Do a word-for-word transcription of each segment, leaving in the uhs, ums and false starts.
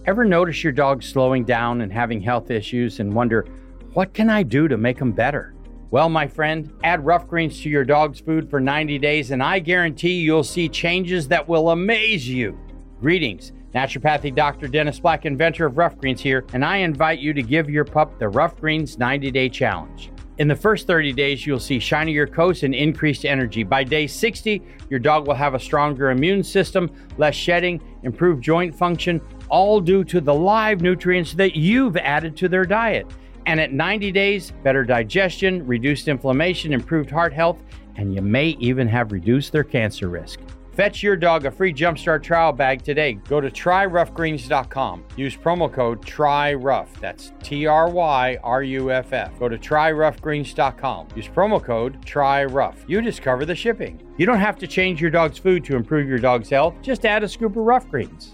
Ever notice your dog slowing down and having health issues and wonder, what can I do to make them better? Well, my friend, add Rough Greens to your dog's food for ninety days and I guarantee you'll see changes that will amaze you. Greetings. Naturopathic Doctor Dennis Black, inventor of Rough Greens here, and I invite you to give your pup the Rough Greens ninety-day challenge. In the first thirty days, you'll see shinier coats and increased energy. By day sixty, your dog will have a stronger immune system, less shedding, improved joint function, all due to the live nutrients that you've added to their diet. And at ninety days, better digestion, reduced inflammation, improved heart health, and you may even have reduced their cancer risk. Fetch your dog a free Jumpstart trial bag today. Go to try rough greens dot com. Use promo code TRYROUGH. That's T R Y R U F F. Go to try rough greens dot com. Use promo code TRYROUGH. You discover the shipping. You don't have to change your dog's food to improve your dog's health. Just add a scoop of Rough Greens.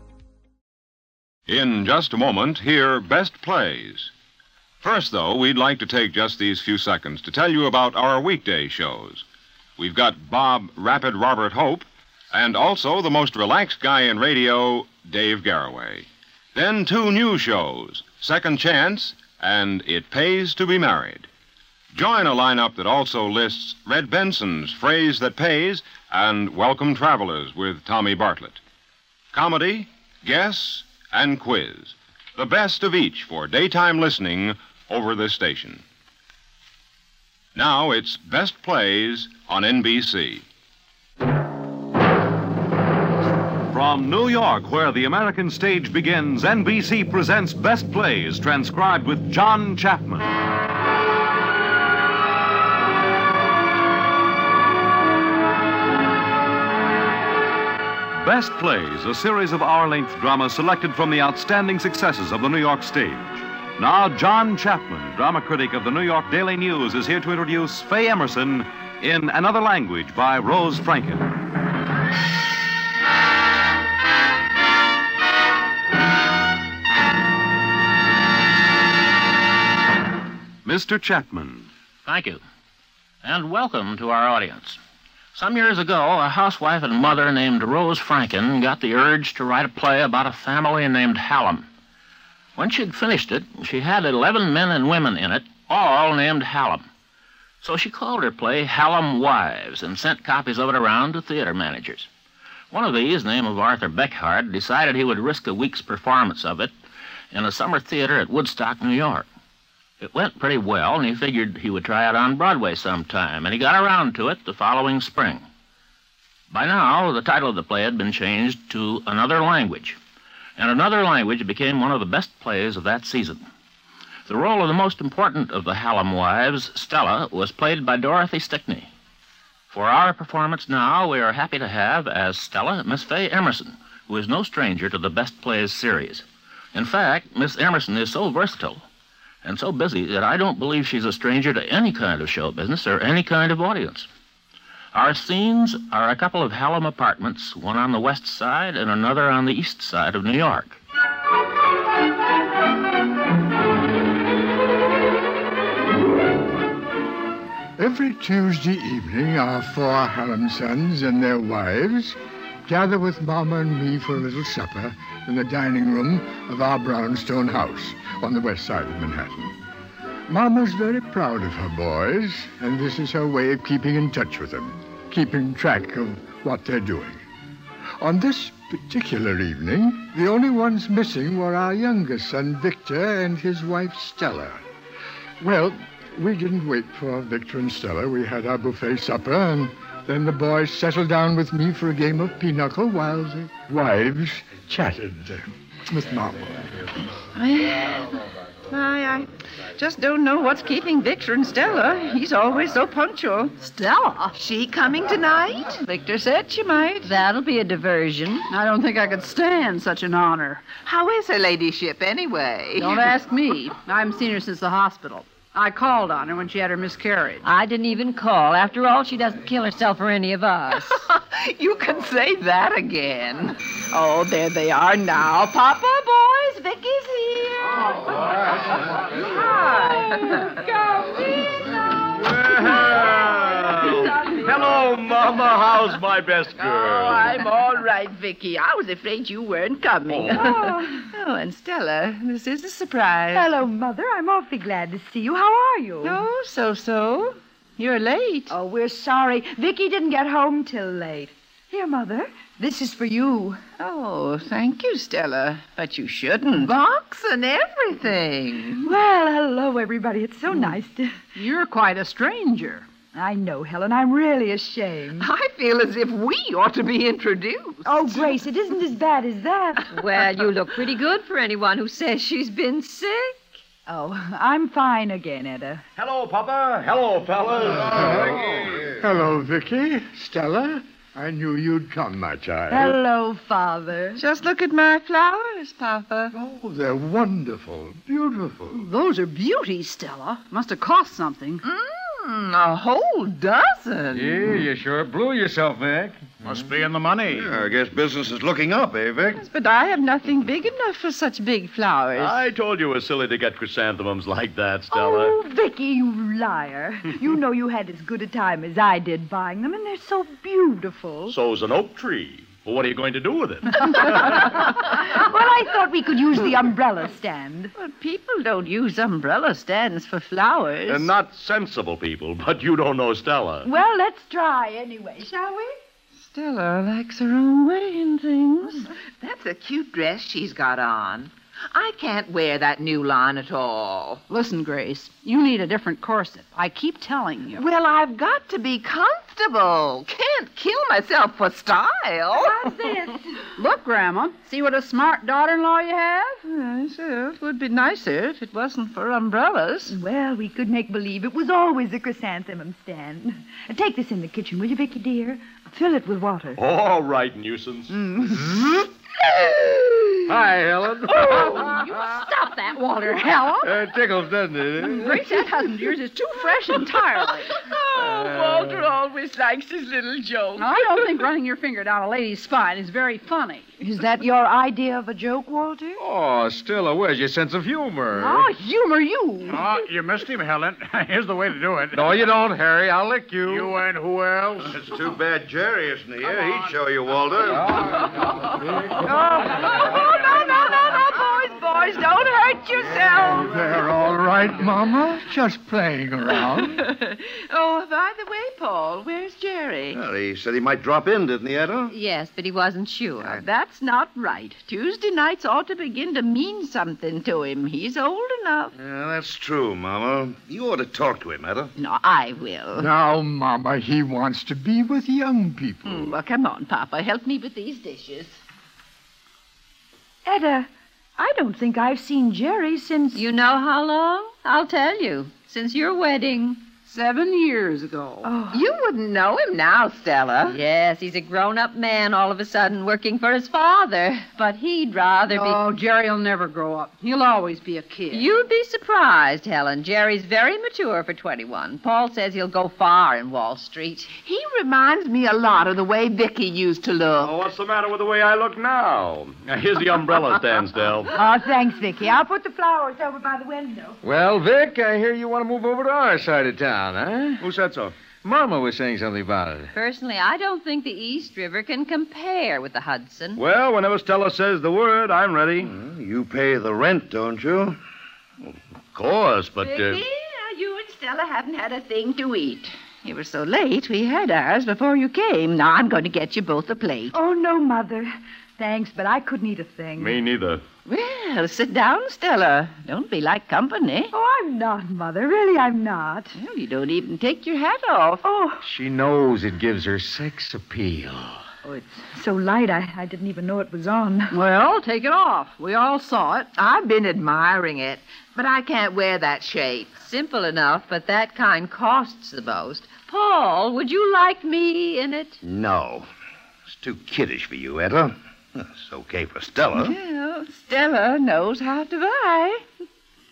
In just a moment, hear Best Plays. First, though, we'd like to take just these few seconds to tell you about our weekday shows. We've got Bob Rapid Robert Hope, and also the most relaxed guy in radio, Dave Garraway. Then two new shows, Second Chance and It Pays to Be Married. Join a lineup that also lists Red Benson's Phrase That Pays and Welcome Travelers with Tommy Bartlett. Comedy, Guess, and Quiz. The best of each for daytime listening over this station. Now it's Best Plays on N B C. From New York, where the American stage begins, N B C presents Best Plays, transcribed with John Chapman. Best Plays, a series of hour-length dramas selected from the outstanding successes of the New York stage. Now, John Chapman, drama critic of the New York Daily News, is here to introduce Faye Emerson in Another Language by Rose Franken. Mister Chapman. Thank you. And welcome to our audience. Some years ago, a housewife and mother named Rose Franken got the urge to write a play about a family named Hallam. When she'd finished it, she had eleven men and women in it, all named Hallam. So she called her play Hallam Wives and sent copies of it around to theater managers. One of these, named of Arthur Beckhard, decided he would risk a week's performance of it in a summer theater at Woodstock, New York. It went pretty well, and he figured he would try it on Broadway sometime, and he got around to it the following spring. By now, the title of the play had been changed to Another Language, and Another Language became one of the best plays of that season. The role of the most important of the Hallam Wives, Stella, was played by Dorothy Stickney. For our performance now, we are happy to have, as Stella, Miss Faye Emerson, who is no stranger to the Best Plays series. In fact, Miss Emerson is so versatile and so busy that I don't believe she's a stranger to any kind of show business or any kind of audience. Our scenes are a couple of Hallam apartments, one on the west side and another on the east side of New York. Every Tuesday evening, our four Hallam sons and their wives gather with Mama and me for a little supper in the dining room of our brownstone house on the west side of Manhattan. Mama's very proud of her boys, and this is her way of keeping in touch with them, keeping track of what they're doing. On this particular evening, the only ones missing were our youngest son, Victor, and his wife, Stella. Well, we didn't wait for Victor and Stella. We had our buffet supper, and then the boys settled down with me for a game of pinochle while the wives chatted uh, with Mama. I, I just don't know what's keeping Victor and Stella. He's always so punctual. Stella? She coming tonight? Victor said she might. That'll be a diversion. I don't think I could stand such an honor. How is her ladyship, anyway? Don't ask me. I haven't seen her since the hospital. I called on her when she had her miscarriage. I didn't even call. After all, she doesn't kill herself for any of us. You can say that again. Oh, there they are now. Papa, boys, Vicky's here. Oh, Hi. Come in. Well, Hello, Mama. How's my best girl? Oh, I'm all right, Vicky. I was afraid you weren't coming. Oh. Oh, and Stella, this is a surprise. Hello, Mother. I'm awfully glad to see you. How are you? Oh, so-so. You're late. Oh, we're sorry. Vicky didn't get home till late. Here, Mother. This is for you. Oh, thank you, Stella. But you shouldn't. Box and everything. Well, hello, everybody. It's so nice to... You're quite a stranger. I know, Helen. I'm really ashamed. I feel as if we ought to be introduced. Oh, Grace, it isn't as bad as that. Well, you look pretty good for anyone who says she's been sick. Oh, I'm fine again, Etta. Hello, Papa. Hello, fellas. Oh, hello, Vicky. Stella. I knew you'd come, my child. Hello, Father. Just look at my flowers, Papa. Oh, they're wonderful, beautiful. Those are beauties, Stella. Must have cost something. Mm, a whole dozen. Yeah, you sure blew yourself, Vic. Must be in the money. Yeah, I guess business is looking up, eh, Vic? Yes, but I have nothing big enough for such big flowers. I told you it was silly to get chrysanthemums like that, Stella. Oh, Vicky, you liar. You know you had as good a time as I did buying them, and they're so beautiful. So's an oak tree. Well, what are you going to do with it? Well, I thought we could use the umbrella stand. Well, people don't use umbrella stands for flowers. And not sensible people, but you don't know Stella. Well, let's try anyway, shall we? Stella likes her own way in things. That's a cute dress she's got on. I can't wear that new line at all. Listen, Grace, you need a different corset. I keep telling you. Well, I've got to be comfortable. Can't kill myself for style. What's this? Look, Grandma, see what a smart daughter-in-law you have? Yes, it would be nicer if it wasn't for umbrellas. Well, we could make believe it was always a chrysanthemum stand. Take this in the kitchen, will you, Vicky, dear? Fill it with water. All right, nuisance. Mm. Hi, Helen. Oh, you stop that, Walter, Helen. Uh, tickles, doesn't it? Grace, that husband of yours is too fresh entirely. Oh, Walter always likes his little joke. Now, I don't think running your finger down a lady's spine is very funny. Is that your idea of a joke, Walter? Oh, Stella, where's your sense of humor? Oh, humor you. Oh, you missed him, Helen. Here's the way to do it. No, you don't, Harry. I'll lick you. You and who else? It's too bad Jerry isn't here. He'd show you, Walter. Oh, no, no, no, no, boys, boys, don't hurt yourselves. They're all right, Mama. Just playing around. Oh, by the way, Paul, where's Jerry? Well, he said he might drop in, didn't he, Etta? Yes, but he wasn't sure. Now, that's not right. Tuesday nights ought to begin to mean something to him. He's old enough. Yeah, that's true, Mama. You ought to talk to him, Etta. No, I will. Now, Mama, he wants to be with young people. Mm, well, come on, Papa. Help me with these dishes. Etta, I don't think I've seen Jerry since... You know how long? I'll tell you. Since your wedding. Seven years ago. Oh. You wouldn't know him now, Stella. Yes, he's a grown-up man all of a sudden working for his father. But he'd rather be... Oh, Jerry'll never grow up. He'll always be a kid. You'd be surprised, Helen. Jerry's very mature for twenty-one. Paul says he'll go far in Wall Street. He reminds me a lot of the way Vicky used to look. Oh, what's the matter with the way I look now? Now, here's the umbrella stand, Stell. Oh, thanks, Vicky. I'll put the flowers over by the window. Well, Vic, I hear you want to move over to our side of town, huh? Who said so? Mama was saying something about it. Personally, I don't think the East River can compare with the Hudson. Well, whenever Stella says the word, I'm ready. Well, you pay the rent, don't you? Of course, but... Uh... Vicky, you and Stella haven't had a thing to eat. You were so late, we had ours before you came. Now I'm going to get you both a plate. Oh, no, Mother. Thanks, but I couldn't eat a thing. Me neither. Well, sit down, Stella. Don't be like company. Oh, I'm not, Mother. Really, I'm not. Well, you don't even take your hat off. Oh. She knows it gives her sex appeal. Oh, it's so light, I, I didn't even know it was on. Well, take it off. We all saw it. I've been admiring it, but I can't wear that shape. Simple enough, but that kind costs the most. Paul, would you like me in it? No. It's too kiddish for you, Etta. It's okay for Stella. Well, Stella knows how to buy.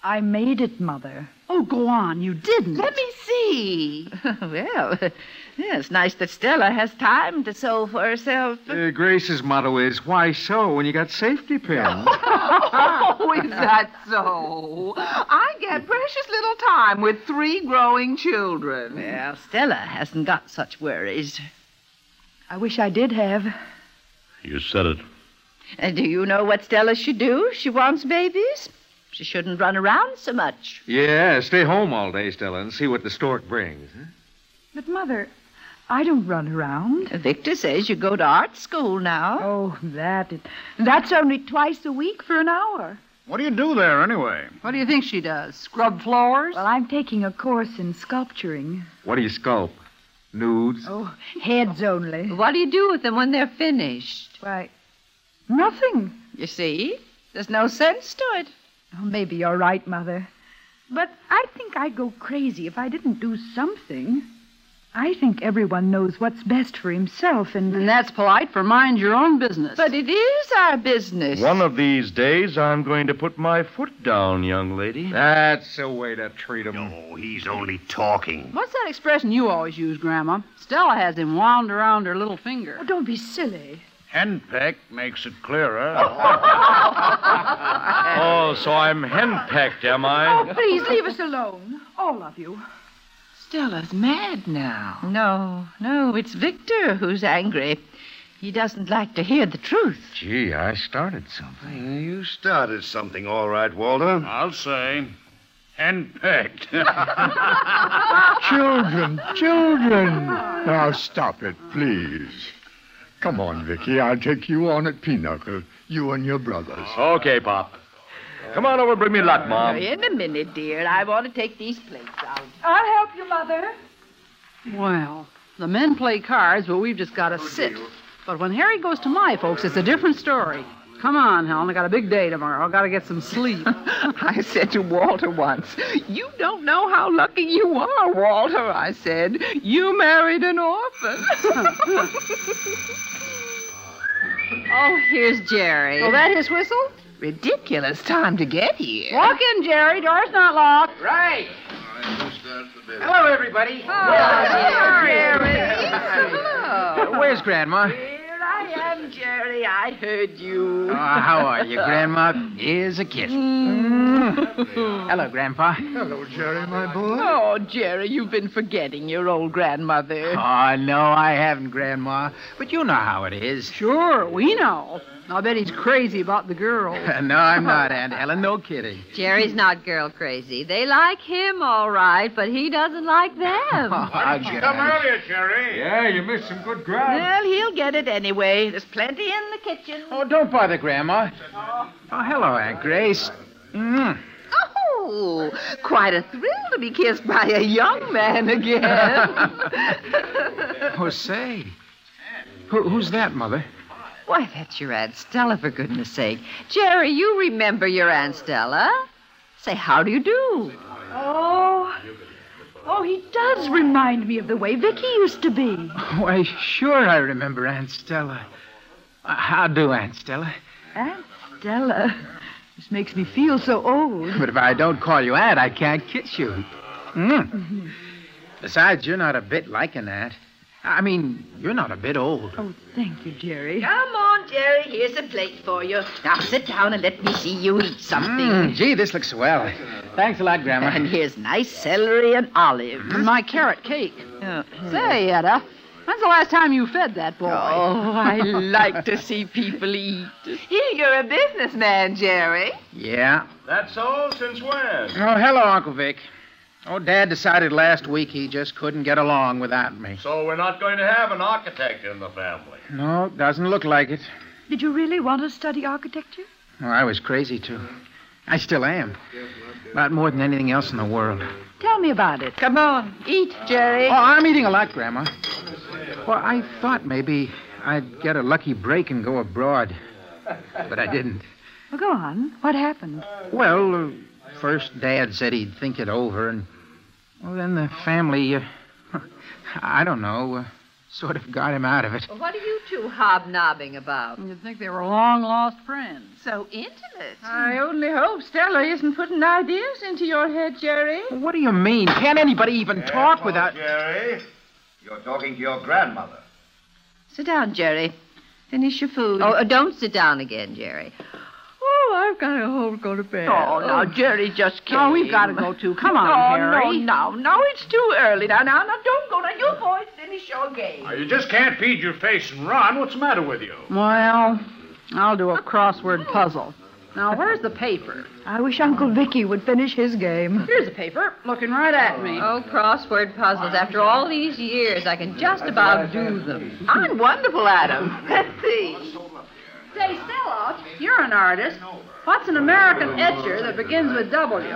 I made it, Mother. Oh, go on. You didn't. Let me see. Well, yeah, it's nice that Stella has time to sew for herself. Uh, Grace's motto is, why sew when you got safety pins? Oh, is that so? I get precious little time with three growing children. Well, Stella hasn't got such worries. I wish I did have. You said it. And do you know what Stella should do? She wants babies. She shouldn't run around so much. Yeah, stay home all day, Stella, and see what the stork brings. Huh? But, Mother, I don't run around. Victor says you go to art school now. Oh, that. It, that's only twice a week for an hour. What do you do there, anyway? What do you think she does? Scrub floors? Well, I'm taking a course in sculpturing. What do you sculpt? Nudes? Oh, heads only. What do you do with them when they're finished? Why, nothing. You see? There's no sense to it. Oh, maybe you're right, Mother. But I think I'd go crazy if I didn't do something. I think everyone knows what's best for himself, and... And that's polite for mind your own business. But it is our business. One of these days, I'm going to put my foot down, young lady. That's a way to treat him. No, he's only talking. What's that expression you always use, Grandma? Stella has him wound around her little finger. Oh, don't be silly. Henpecked makes it clearer. Oh, so I'm henpecked, am I? Oh, please leave us alone. All of you. Stella's mad now. No, no, it's Victor who's angry. He doesn't like to hear the truth. Gee, I started something. You started something, all right, Walter. I'll say. Henpecked. Children, children. Now stop it, please. Come on, Vicky. I'll take you on at Pinochle. You and your brothers. Okay, Pop. Come on over and bring me luck, Mom. In a minute, dear. I want to take these plates out. I'll help you, Mother. Well, the men play cards, but we've just got to sit. But when Harry goes to my folks, it's a different story. Come on, Helen. I got a big day tomorrow. I got to get some sleep. I said to Walter once, you don't know how lucky you are, Walter. I said, you married an orphan. Oh, here's Jerry. Oh, that his whistle? Ridiculous time to get here. Walk in, Jerry. Door's not locked. Right. Hello, everybody. Oh, Jerry. Hello. Where's Grandma? Here I am, Jerry. I heard you. Oh, how are you, Grandma? Here's a kiss. Mm. Hello, Grandpa. Hello, Jerry, my boy. Oh, Jerry, you've been forgetting your old grandmother. Oh, no, I haven't, Grandma. But you know how it is. Sure, we know. I bet he's crazy about the girls. No, I'm not, Aunt Ellen. No kidding. Jerry's not girl crazy. They like him, all right, but he doesn't like them. Oh, Why didn't you come earlier, Jerry? Yeah, you missed some good grub. Well, he'll get it anyway. There's plenty in the kitchen. Oh, don't bother, Grandma. Oh, hello, Aunt Grace. Mm. Oh, quite a thrill to be kissed by a young man again. Oh, say. Who, who's that, Mother? Why, that's your Aunt Stella, for goodness sake. Jerry, you remember your Aunt Stella. Say, how do you do? Oh, oh, he does remind me of the way Vicky used to be. Why, sure I remember Aunt Stella. Uh, how do, Aunt Stella? Aunt Stella? This makes me feel so old. But if I don't call you Aunt, I can't kiss you. Mm. Besides, you're not a bit like an aunt. I mean, you're not a bit old. Oh, thank you, Jerry. Come on, Jerry. Here's a plate for you. Now sit down and let me see you eat something. Mm, gee, this looks swell. Thanks a lot, Grandma. And here's nice celery and olives. And my carrot cake. Oh. Say, Etta, when's the last time you fed that boy? Oh, I like to see people eat. Here, you're a businessman, Jerry. Yeah. That's so? Since when? Oh, hello, Uncle Vic. Oh, Dad decided last week he just couldn't get along without me. So we're not going to have an architect in the family. No, doesn't look like it. Did you really want to study architecture? Oh, I was crazy to. I still am. About more than anything else in the world. Tell me about it. Come on, eat, Jerry. Oh, I'm eating a lot, Grandma. Well, I thought maybe I'd get a lucky break and go abroad. But I didn't. Well, go on. What happened? Well, uh, first Dad said he'd think it over, and well, then the family, uh, I don't know, uh, Sort of got him out of it. Well, what are you two hobnobbing about? You'd think they were long-lost friends. So intimate. I only hope Stella isn't putting ideas into your head, Jerry. What do you mean? Can't anybody even talk without... Jerry, you're talking to your grandmother. Sit down, Jerry. Finish your food. Oh, uh, don't sit down again, Jerry. Oh, I've got to go to bed. Oh, now, Jerry just came. Oh, we've got to go, too. Come on, oh, Harry. No, no, no, it's too early. Now, now, now, don't go. Now, you boys finish your game. Oh, you just can't feed your face and run. What's the matter with you? Well, I'll do a crossword puzzle. Now, where's the paper? I wish Uncle Vicky would finish his game. Here's the paper, looking right at me. Oh, crossword puzzles. After all these years, I can just about do them. I'm wonderful at 'em. Let's see. Say, Stella, you're an artist. What's an American etcher that begins with W?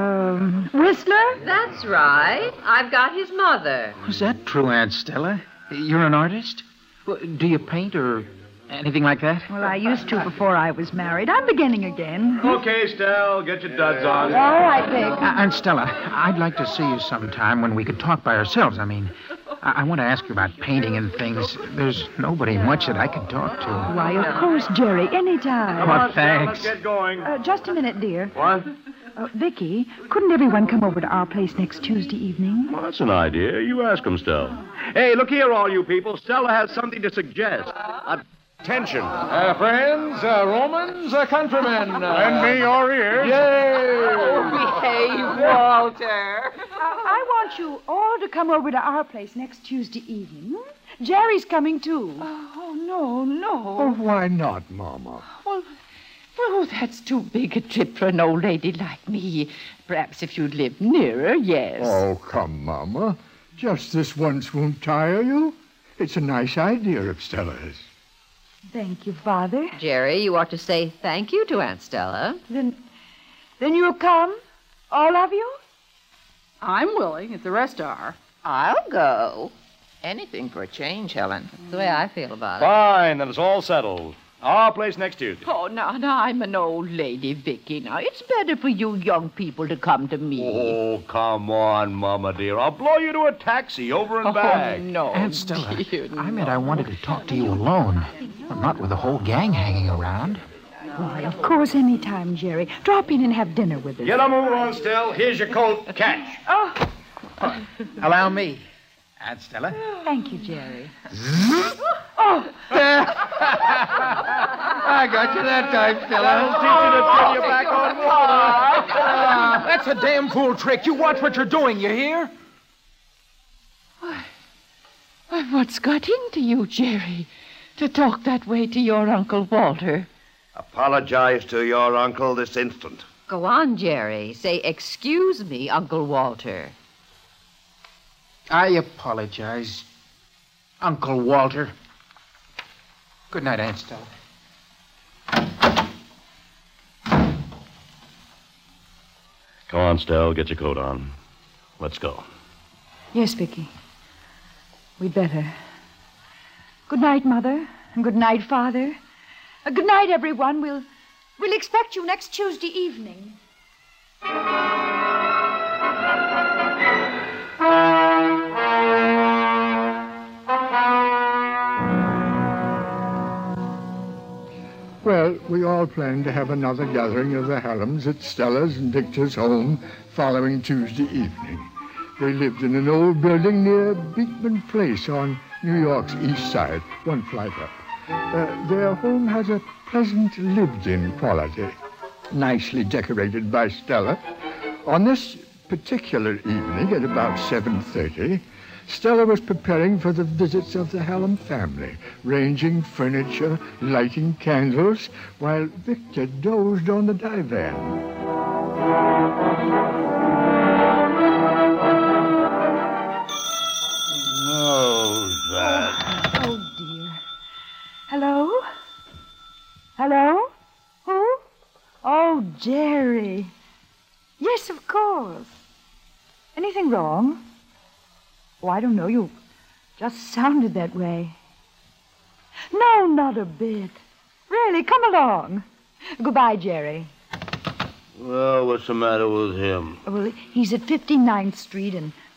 Um, Whistler? That's right. I've got his mother. Is that true, Aunt Stella? You're an artist? Well, do you paint or anything like that? Well, I used to before I was married. I'm beginning again. Okay, Stell, get your duds on. All right, Vic. Uh, Aunt Stella, I'd like to see you sometime when we could talk by ourselves. I mean, I, I want to ask you about painting and things. There's nobody much that I can talk to. Why, of course, Jerry, anytime. Oh, thanks. Let's get going. Uh, just a minute, dear. What? Uh, Vicky, couldn't everyone come over to our place next Tuesday evening? Well, that's an idea. You ask him, Stell. Hey, look here, all you people. Stella has something to suggest. Attention. Uh, friends, uh, Romans, uh, countrymen. Uh, Lend me your ears. Yay! Oh, behave, Walter. Uh, I want you all to come over to our place next Tuesday evening. Jerry's coming, too. Oh, no, no. Oh, why not, Mama? Well, well, that's too big a trip for an old lady like me. Perhaps if you'd lived nearer, yes. Oh, come, Mama. Just this once won't tire you. It's a nice idea of Stella's. Thank you, Father. Jerry, you ought to say thank you to Aunt Stella. Then, then you'll come? All of you? I'm willing, if the rest are. I'll go. Anything for a change, Helen. That's the way I feel about it. Fine, then it's all settled. Our place next Tuesday. Oh, now, now, I'm an old lady, Vicky. Now, it's better for you young people to come to me. Oh, come on, Mama, dear. I'll blow you to a taxi over and Oh, back. no, Aunt Stella, dear, I meant I wanted to talk to you alone. Well, not with the whole gang hanging around. Why, of course, any time, Jerry. Drop in and have dinner with us. Get a move on, Stell. Here's your coat. Catch. Oh, Allow me, Aunt Stella. thank you, Jerry. Oh! I got you that time, Stella. I'll teach you to turn you back on water. Ah, that's a damn fool trick. You watch what you're doing, you hear? Why, what's got into you, Jerry, to talk that way to your Uncle Walter? Apologize to your uncle this instant. Go on, Jerry. Say, excuse me, Uncle Walter. I apologize, Uncle Walter. Good night, Aunt Stella. Come on, Stell. Get your coat on. Let's go. Yes, Vicky. We'd better. Good night, Mother. And good night, Father. Uh, good night, everyone. We'll, we'll expect you next Tuesday evening. Well, we all planned to have another gathering of the Hallams at Stella's and Victor's home following Tuesday evening. They lived in an old building near Beekman Place on New York's east side, one flight up. Uh, their home has a pleasant lived-in quality, nicely decorated by Stella. On this particular evening at about seven thirty, Stella was preparing for the visits of the Hallam family, ranging furniture, lighting candles, while Victor dozed on the divan. Who's that? Oh, dear. Hello? Hello? Who? Oh, Jerry. Yes, of course. Anything wrong? Oh, I don't know. You just sounded that way. No, not a bit. Really, come along. Goodbye, Jerry. Well, what's the matter with him? Well, he's at fifty-ninth Street and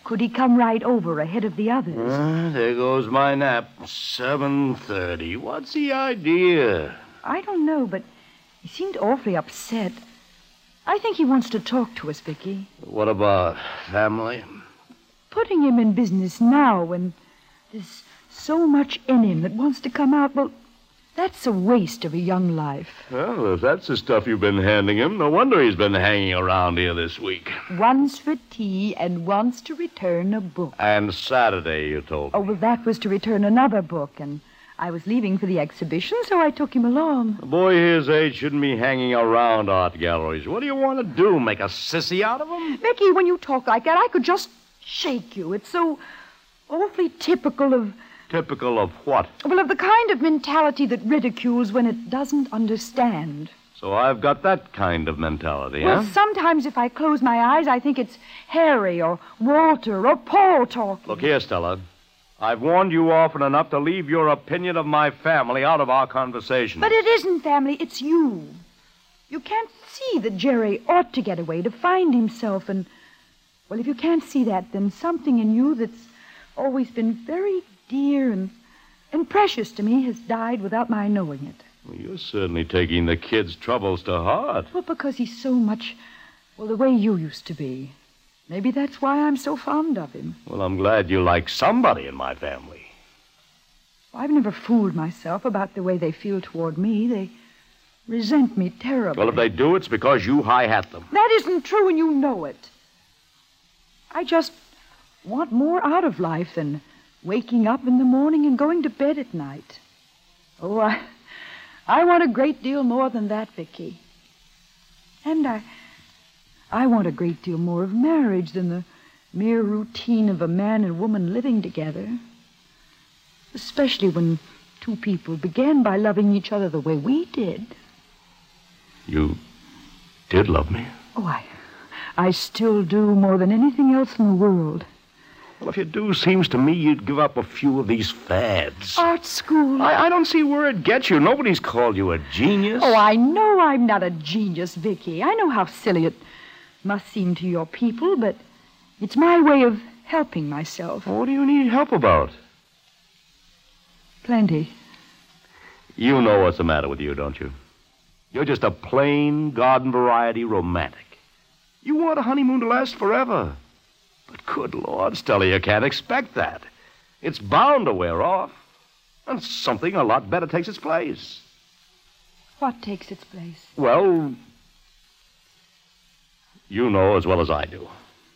Could he come right over ahead of the others? Uh, there goes my nap. seven thirty. What's the idea? I don't know, but he seemed awfully upset. I think he wants to talk to us, Vicky. What about family? Putting him in business now when there's so much in him that wants to come out, well, that's a waste of a young life. Well, if that's the stuff you've been handing him, no wonder he's been hanging around here this week. Once for tea and once to return a book. And Saturday, you told me. Oh, well, that was to return another book, and I was leaving for the exhibition, so I took him along. A boy his age shouldn't be hanging around art galleries. What do you want to do, make a sissy out of him? Vicky, when you talk like that, I could just shake you. It's so awfully typical of... Typical of what? Well, of the kind of mentality that ridicules when it doesn't understand. So I've got that kind of mentality, Well, huh? sometimes if I close my eyes, I think it's Harry or Walter or Paul talking. Look here, Stella. I've warned you often enough to leave your opinion of my family out of our conversation. But it isn't family, it's you. You can't see that Jerry ought to get away to find himself, and, well, if you can't see that, then something in you that's always been very dear and, and precious to me has died without my knowing it. Well, you're certainly taking the kid's troubles to heart. Well, because he's so much, well, the way you used to be. Maybe that's why I'm so fond of him. Well, I'm glad you like somebody in my family. I've never fooled myself about the way they feel toward me. They resent me terribly. Well, if they do, it's because you high-hat them. That isn't true, and you know it. I just want more out of life than waking up in the morning and going to bed at night. Oh, I, I want a great deal more than that, Vicky. And I, I want a great deal more of marriage than the mere routine of a man and woman living together. Especially when two people began by loving each other the way we did. You did love me? Oh, I, I still do more than anything else in the world. Well, if you do, seems to me you'd give up a few of these fads. Art school. I, I don't see where it gets you. Nobody's called you a genius. Oh, I know I'm not a genius, Vicky. I know how silly it must seem to your people, but it's my way of helping myself. What do you need help about? Plenty. You know what's the matter with you, don't you? You're just a plain, garden variety romantic. You want a honeymoon to last forever. But good Lord, Stella, you can't expect that. It's bound to wear off. And something a lot better takes its place. What takes its place? Well, you know as well as I do.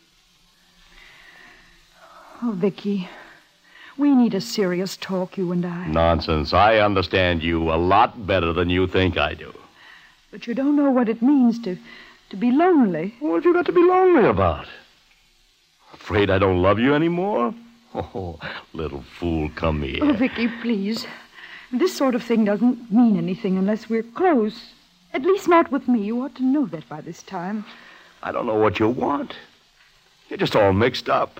Oh, Vicky, we need a serious talk, you and I. Nonsense. I understand you a lot better than you think I do. But you don't know what it means to, to be lonely. What have you got to be lonely about? Afraid I don't love you anymore? Oh, little fool, come here. Oh, Vicky, please. This sort of thing doesn't mean anything unless we're close. At least not with me. You ought to know that by this time. I don't know what you want. You're just all mixed up.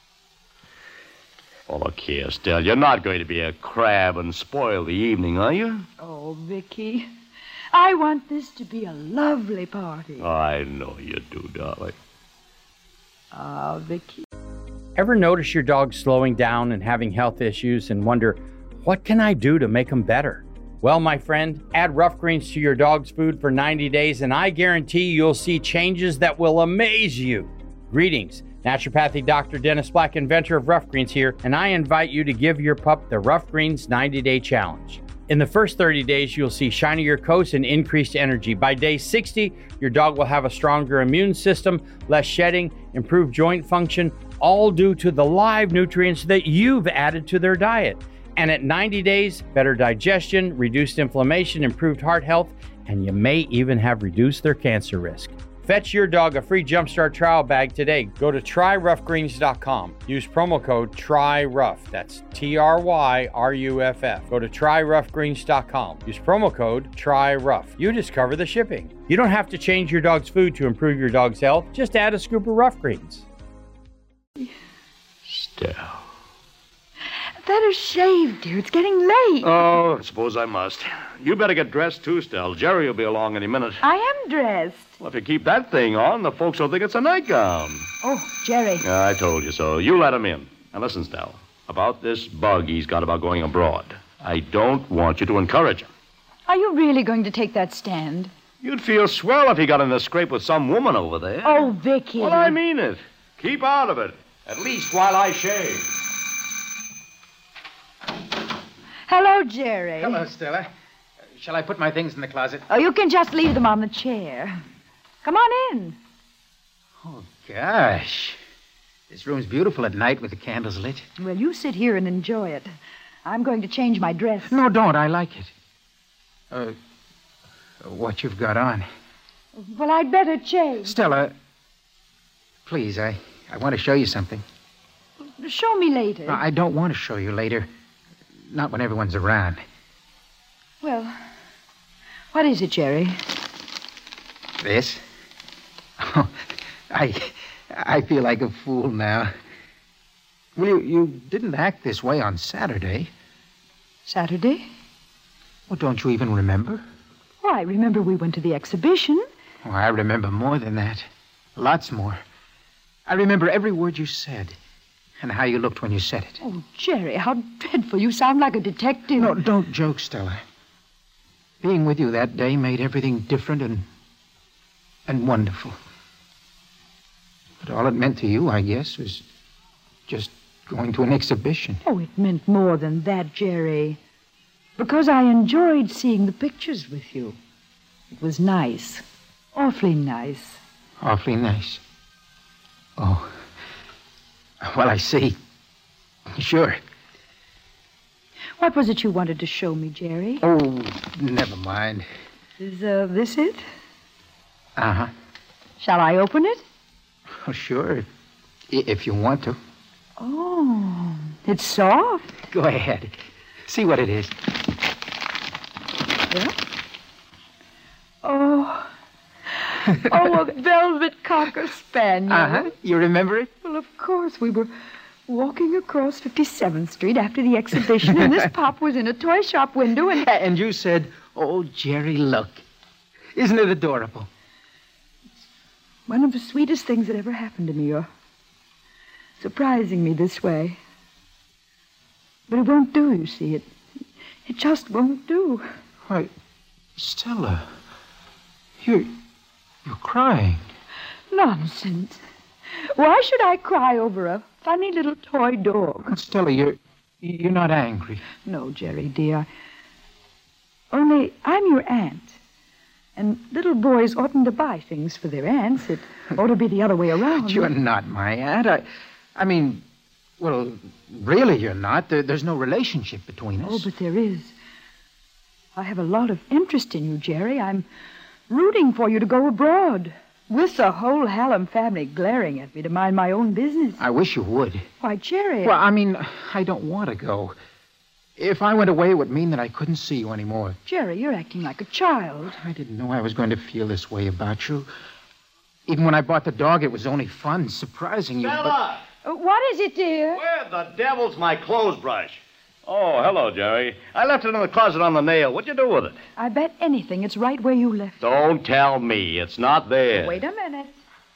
Oh, look here, Stella. You're not going to be a crab and spoil the evening, are you? Oh, Vicky, I want this to be a lovely party. I know you do, darling. Ah, uh, Vicky. Ever notice your dog slowing down and having health issues and wonder, what can I do to make them better? Well, my friend, add Rough Greens to your dog's food for ninety days, and I guarantee you'll see changes that will amaze you. Greetings. Naturopathic Doctor Dennis Black, inventor of Rough Greens here, and I invite you to give your pup the Rough Greens ninety-day challenge. In the first thirty days, you'll see shinier coats and increased energy. By day sixty, your dog will have a stronger immune system, less shedding, improved joint function, all due to the live nutrients that you've added to their diet. And at ninety days, better digestion, reduced inflammation, improved heart health, and you may even have reduced their cancer risk. Fetch your dog a free Jumpstart trial bag today. Go to try rough greens dot com. Use promo code TRYROUGH. That's T R Y R U F F. Go to try rough greens dot com. Use promo code TRYROUGH. You discover the shipping. You don't have to change your dog's food to improve your dog's health. Just add a scoop of Rough Greens. Stella. better shave, dear. It's getting late. Oh, I suppose I must. You better get dressed, too, Stell. Jerry will be along any minute. I am dressed. Well, if you keep that thing on, the folks will think it's a nightgown. Oh, Jerry. I told you so. You let him in. Now, listen, Stell. About this bug he's got about going abroad. I don't want you to encourage him. Are you really going to take that stand? You'd feel swell if he got in a scrape with some woman over there. Oh, Vicky. Well, I mean it. Keep out of it. At least while I shave. Hello, Jerry. Hello, Stella. Uh, shall I put my things in the closet? Oh, you can just leave them on the chair. Come on in. Oh, gosh. This room's beautiful at night with the candles lit. Well, you sit here and enjoy it. I'm going to change my dress. No, don't. I like it. Uh, what you've got on. Well, I'd better change. Stella, please, I, I want to show you something. Show me later. No, I don't want to show you later. Not when everyone's around. Well, what is it, Jerry? This? Oh, I, I feel like a fool now. Well, you, you didn't act this way on Saturday. Saturday? Well, don't you even remember? Well, I remember we went to the exhibition. Oh, I remember more than that. Lots more. I remember every word you said. And how you looked when you said it. Oh, Jerry, how dreadful. You sound like a detective. No, don't joke, Stella. Being with you that day made everything different and... and wonderful. But all it meant to you, I guess, was just going to an exhibition. Oh, it meant more than that, Jerry. Because I enjoyed seeing the pictures with you. It was nice. Awfully nice. Awfully nice. Oh. Well, I see. Sure. What was it you wanted to show me, Jerry? Oh, never mind. Is uh, this it? Uh-huh. Shall I open it? Oh, sure. If, if you want to. Oh, it's soft. Go ahead. See what it is. Yeah? Oh. Oh, a velvet cocker spaniel. Uh-huh. You remember it? Well, of course. We were walking across fifty-seventh Street after the exhibition, and this pup was in a toy shop window, and... And you said, oh, Jerry, look. Isn't it adorable? It's one of the sweetest things that ever happened to me. You're surprising me this way. But it won't do, you see. It, it just won't do. Why, Stella, you're... You're crying. Nonsense. Why should I cry over a funny little toy dog? Stella, you're you're not angry. No, Jerry, dear. Only I'm your aunt. And little boys oughtn't to buy things for their aunts. It ought to be the other way around. But you're not my aunt. I, I mean, well, really you're not. There, there's no relationship between us. Oh, but there is. I have a lot of interest in you, Jerry. I'm... rooting for you to go abroad, with the whole Hallam family glaring at me to mind my own business. I wish you would. Why, Jerry... Well, I mean, I don't want to go. If I went away, it would mean that I couldn't see you anymore. Jerry, you're acting like a child. I didn't know I was going to feel this way about you. Even when I bought the dog, it was only fun, surprising you, Stella! But... Uh, what is it, dear? Where the devil's my clothes brush? Oh, hello, Jerry. I left it in the closet on the nail. What'd you do with it? I bet anything it's right where you left it. Don't tell me. It's not there. Wait a minute.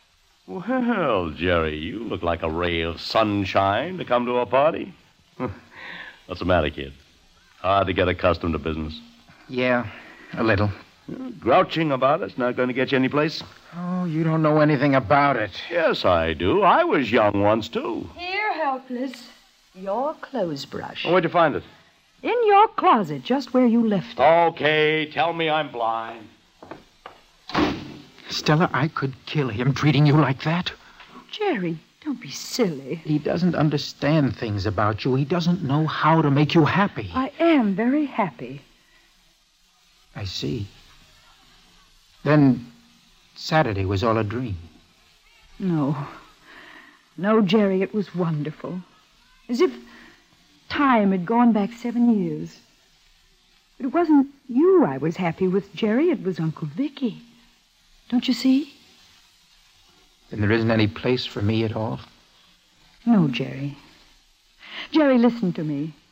Well, Jerry, you look like a ray of sunshine to come to a party. What's the matter, kid? Hard to get accustomed to business. Yeah, a little. Grouching about it's not going to get you any place. Oh, you don't know anything about it. Yes, I do. I was young once, too. Here, helpless. Your clothes brush. Where'd you find it? In your closet, just where you left it. Okay, tell me I'm blind. Stella, I could kill him treating you like that. Jerry, don't be silly. He doesn't understand things about you. He doesn't know how to make you happy. I am very happy. I see. Then Saturday was all a dream. No. No, Jerry, it was wonderful. As if time had gone back seven years. But it wasn't you I was happy with, Jerry. It was Uncle Vicky. Don't you see? Then there isn't any place for me at all? No, Jerry. Jerry, listen to me.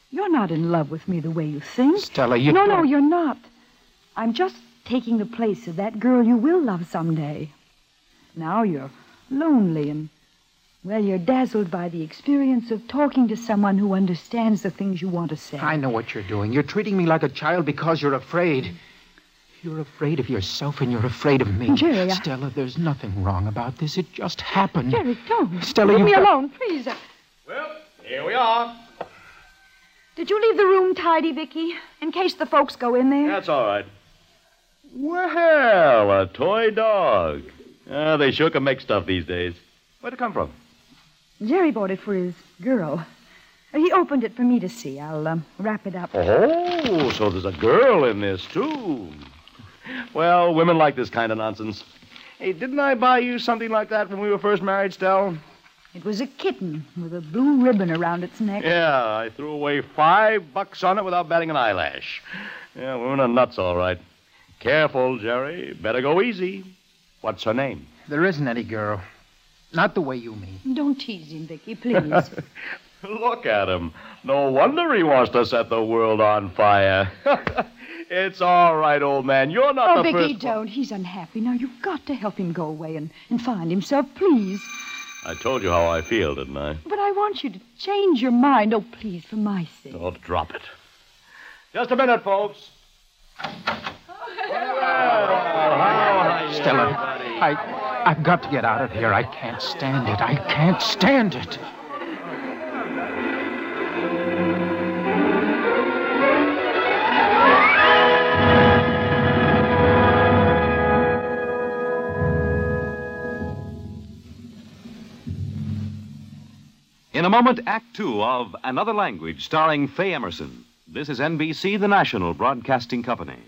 You're not in love with me the way you think. Stella, you No, don't... no, you're not. I'm just taking the place of that girl you will love someday. Now you're lonely and, well, you're dazzled by the experience of talking to someone who understands the things you want to say. I know what you're doing. You're treating me like a child because you're afraid. You're afraid of yourself and you're afraid of me. Jerry, I... Stella, there's nothing wrong about this. It just happened. Jerry, don't. Stella, Leave you... me alone, please. Well, here we are. Did you leave the room tidy, Vicky, in case the folks go in there? That's all right. Well, a toy dog. Uh, they sure can make stuff these days. Where'd it come from? Jerry bought it for his girl. He opened it for me to see. I'll um, wrap it up. Oh, so there's a girl in this, too. Well, women like this kind of nonsense. Hey, didn't I buy you something like that when we were first married, Stell? It was a kitten with a blue ribbon around its neck. Yeah, I threw away five bucks on it without batting an eyelash. Yeah, women are nuts, all right. Careful, Jerry. Better go easy. What's her name? There isn't any girl. Not the way you mean. Don't tease him, Vicky, please. Look at him. No wonder he wants to set the world on fire. It's all right, old man. You're not oh, the Vicky, first... don't. He's unhappy. Now, you've got to help him go away and, and find himself, please. I told you how I feel, didn't I? But I want you to change your mind. Oh, please, for my sake. Oh, drop it. Just a minute, folks. Stella, I, I've got to get out of here. I can't stand it. I can't stand it. In a moment, Act Two of Another Language, starring Faye Emerson. This is N B C, the national broadcasting company.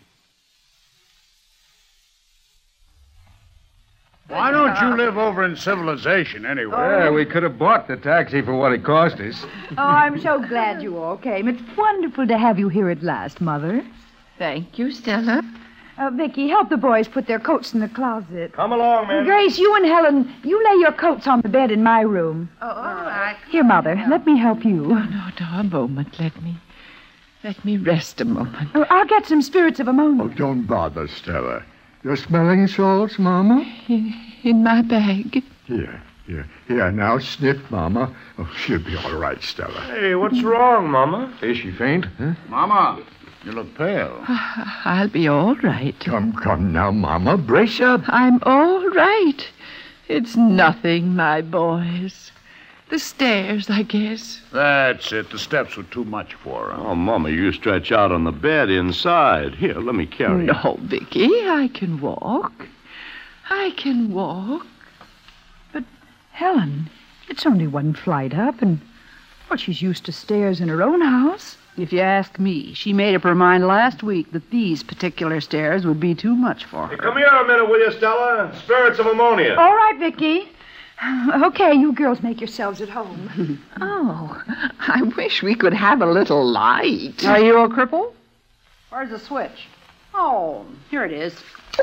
Why don't you live over in civilization anyway? Yeah, we could have bought the taxi for what it cost us. Oh, I'm so glad you all came. It's wonderful to have you here at last, Mother. Thank you, Stella. Uh, Vicky, help the boys put their coats in the closet. Come along, man. Grace, you and Helen, you lay your coats on the bed in my room. Oh, all right. Here, Mother, let me help you. Oh, no, no, a moment. Let me, let me rest a moment. Oh, I'll get some spirits of ammonia. Oh, don't bother, Stella. You're smelling salts, Mama? In, in my bag. Here, here. Here, now sniff, Mama. Oh, she'll be all right, Stella. Hey, what's wrong, Mama? Is she faint? Huh? Mama, you look pale. I'll be all right. Come, come now, Mama. Brace up. I'm all right. It's nothing, my boys. The stairs, I guess. That's it. The steps were too much for her. Oh, Mama, you stretch out on the bed inside. Here, let me carry you. No, Vicky, I can walk. I can walk. But, Helen, it's only one flight up, and, well, she's used to stairs in her own house. If you ask me, she made up her mind last week that these particular stairs would be too much for her. Hey, come here a minute, will you, Stella? Spirits of ammonia. All right, Vicky. Okay, you girls make yourselves at home. Oh, I wish we could have a little light. Are you a cripple? Where's the switch? Oh, here it is.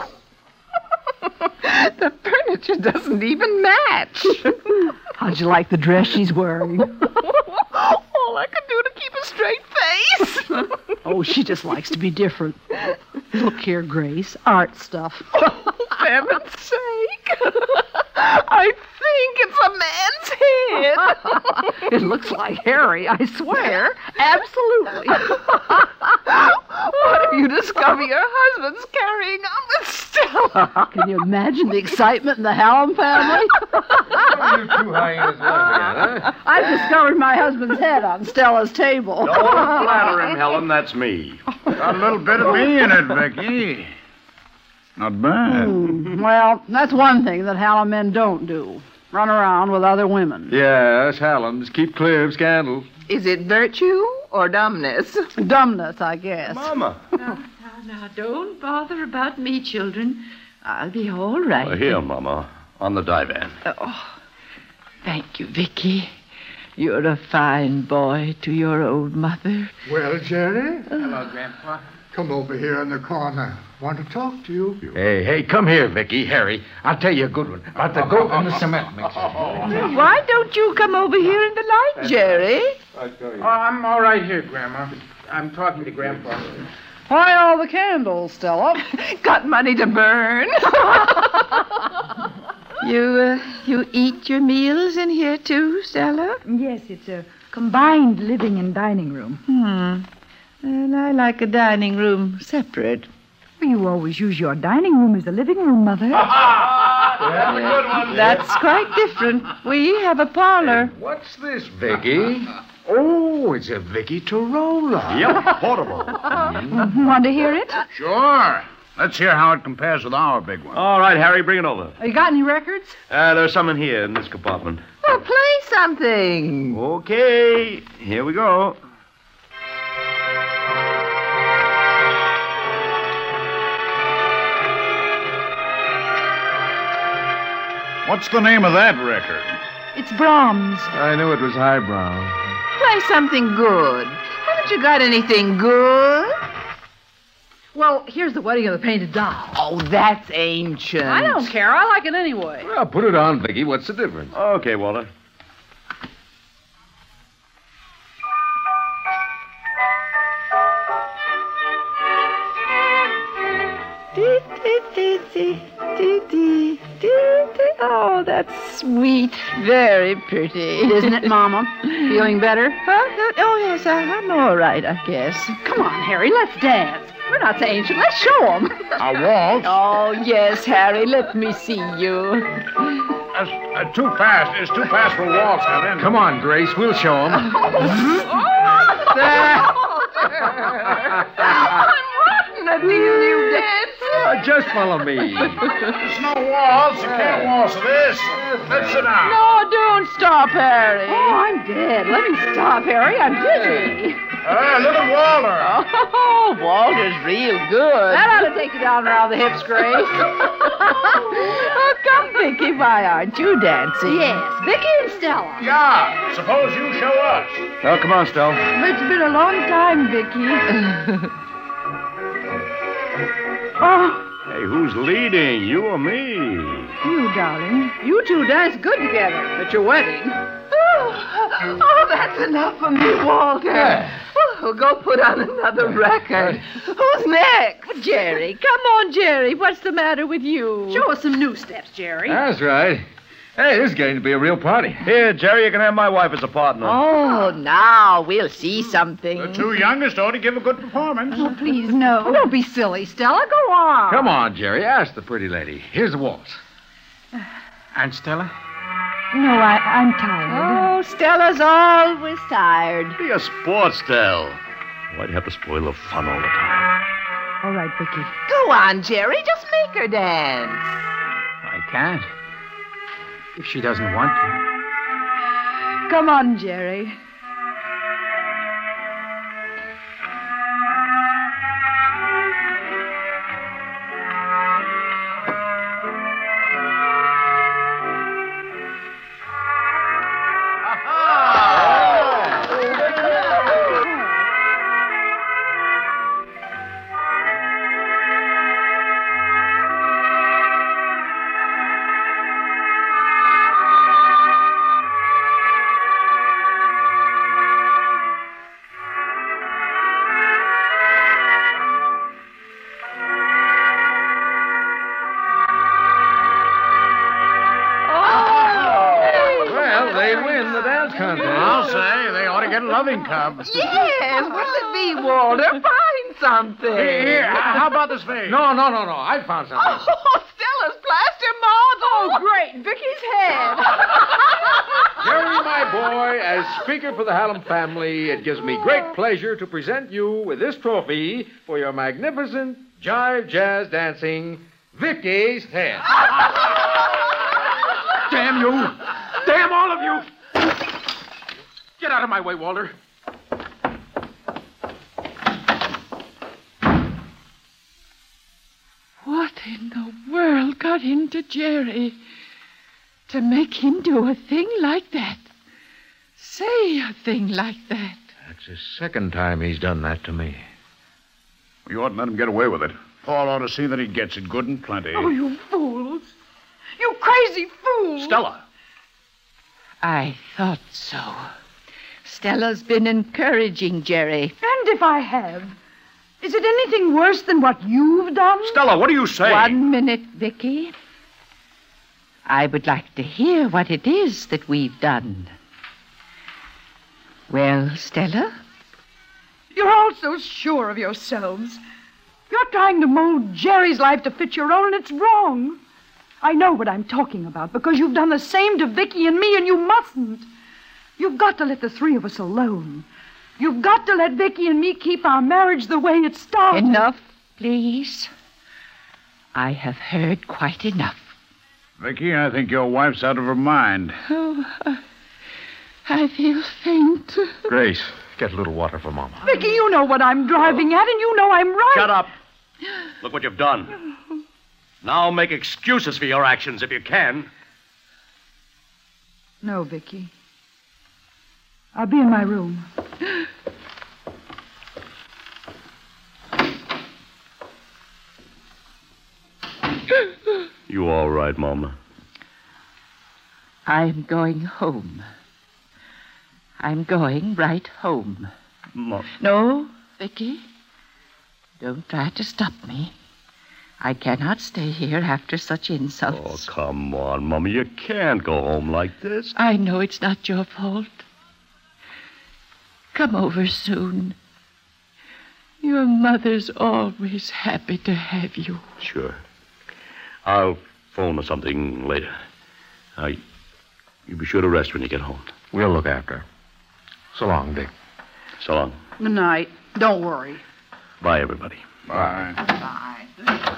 The furniture doesn't even match. How'd you like the dress she's wearing? All I could do to keep a straight face. Oh, she just likes to be different. Look here, Grace. Art stuff. Oh, for heaven's sake. I think it's a man's head. It looks like Harry, I swear. Absolutely. What if you discover your husband's carrying on with Stella? Can you imagine the excitement in the Hallam family? You two hyenas love huh? I've discovered my husband's head on Stella's table. Don't flatter him, Helen. That's me. Got a little bit of me in it, Vicky. Not bad. Hmm. Well, that's one thing that Hallam men don't do. Run around with other women. Yeah, us Hallams keep clear of scandal. Is it virtue or dumbness? Dumbness, I guess. Mama. Now, now, now, don't bother about me, children. I'll be all right. Well, here, Mama, on the divan. Oh, thank you, Vicky. You're a fine boy to your old mother. Well, Jerry? Hello, Grandpa. come over here in the corner. Want to talk to you. Hey, hey, come here, Vicky, Harry. I'll tell you a good one about the goat and the cement mixer. Why don't you come over here in the light, Jerry? Oh, I'm all right here, Grandma. I'm talking to Grandpa. Why all the candles, Stella? Got money to burn. you, uh, you eat your meals in here too, Stella? Yes, it's a combined living and dining room. Hmm. And I like a dining room separate. Well, you always use your dining room as the living room, Mother. That's a good one. That's quite different. We have a parlor. What's this, Vicky? Oh, it's a Vicky Torola. Yep, portable. Mm-hmm. Want to hear it? Sure. Let's hear how it compares with our big one. All right, Harry, bring it over. You got any records? Uh, there's some in here in this compartment. Well, play something. Okay, here we go. What's the name of that record? It's Brahms. I knew it was highbrow. Play something good. Haven't you got anything good? Well, here's the Wedding of the Painted Doll. Oh, that's ancient. I don't care. I like it anyway. Well, put it on, Vicky. What's the difference? Okay, Walter. Oh, that's sweet. Very pretty. Isn't it, Mama? Feeling better? Huh? Oh, yes, I, I'm all right, I guess. Come on, Harry, let's dance. We're not so ancient. Let's show them. A waltz? Oh, yes, Harry, let me see you. That's uh, too fast. It's too fast for a waltz, Helen. Come on, Grace. We'll show them. I'm rotten at these new dances. Uh, just follow me. It's no waltz. You can't waltz this. Let's sit down. No, don't stop, Harry. Oh, I'm dead. Let me stop, Harry. I'm dizzy. Ah, look at Walter. Oh, Walter's real good. That ought to take you down around the hips, Grace. Oh, come, Vicky. Why aren't you dancing? Yes, Vicky and Stella. Yeah, suppose you show us. Oh, come on, Stella. It's been a long time, Vicky. Oh, Hey, who's leading, you or me? you, darling. You two dance good together at your wedding. Oh, oh, that's enough for me, Walter. Yeah. Oh, go put on another record. Who's next? Jerry. Come on, Jerry. What's the matter with you? Show us some new steps, Jerry. That's right. Hey, this is getting to be a real party. Here, Jerry, you can have my wife as a partner. Oh, now we'll see something. The two youngest ought to give a good performance. Oh, please, no. Don't be silly, Stella. Go on. Come on, Jerry. Ask the pretty lady. Here's the waltz. And Stella? No, I, I'm tired. Oh, Stella's always tired. Be a sport, Stell. Why'd you have to spoil the fun all the time? All right, Vicky. Go on, Jerry. Just make her dance. I can't. If she doesn't want to. Come on, Jerry. I'll say they ought to get a loving cub. Yes, what'll it be, Walter? Find something. Here, here, how about this face? No, no, no, no. I found something. Oh, Stella's plaster model. Oh, great. Vicky's head. Jerry, my boy, as Speaker for the Hallam family, it gives me great pleasure to present you with this trophy for your magnificent jive jazz dancing, Vicky's head. Damn you! Damn all of you! Get out of my way, Walter. What in the world got into Jerry to make him do a thing like that? Say a thing like that. That's the second time he's done that to me. You oughtn't let him get away with it. Paul ought to see that he gets it good and plenty. Oh, you fools. You crazy fools. Stella. I thought so. Stella's been encouraging Jerry. And if I have, is it anything worse than what you've done? Stella, what are you saying? One minute, Vicky. I would like to hear what it is that we've done. Well, Stella? You're all so sure of yourselves. You're trying to mold Jerry's life to fit your own, and it's wrong. I know what I'm talking about, because you've done the same to Vicky and me, and you mustn't. You've got to let the three of us alone. You've got to let Vicky and me keep our marriage the way it started. Enough, please. I have heard quite enough. Vicky, I think your wife's out of her mind. Oh, uh, I feel faint. Grace, get a little water for Mama. Vicky, you know what I'm driving at, and you know I'm right. Shut up. Look what you've done. Now make excuses for your actions if you can. No, Vicky. I'll be in my room. You all right, Mama? I'm going home. I'm going right home. Mom. No, Vicky. Don't try to stop me. I cannot stay here after such insults. Oh, come on, Mama. You can't go home like this. I know it's not your fault. Come over soon. Your mother's always happy to have you. Sure. I'll phone or something later. Now, you be sure to rest when you get home. We'll look after her. So long, Vic. So long. Good night. Don't worry. Bye, everybody. Bye. Bye.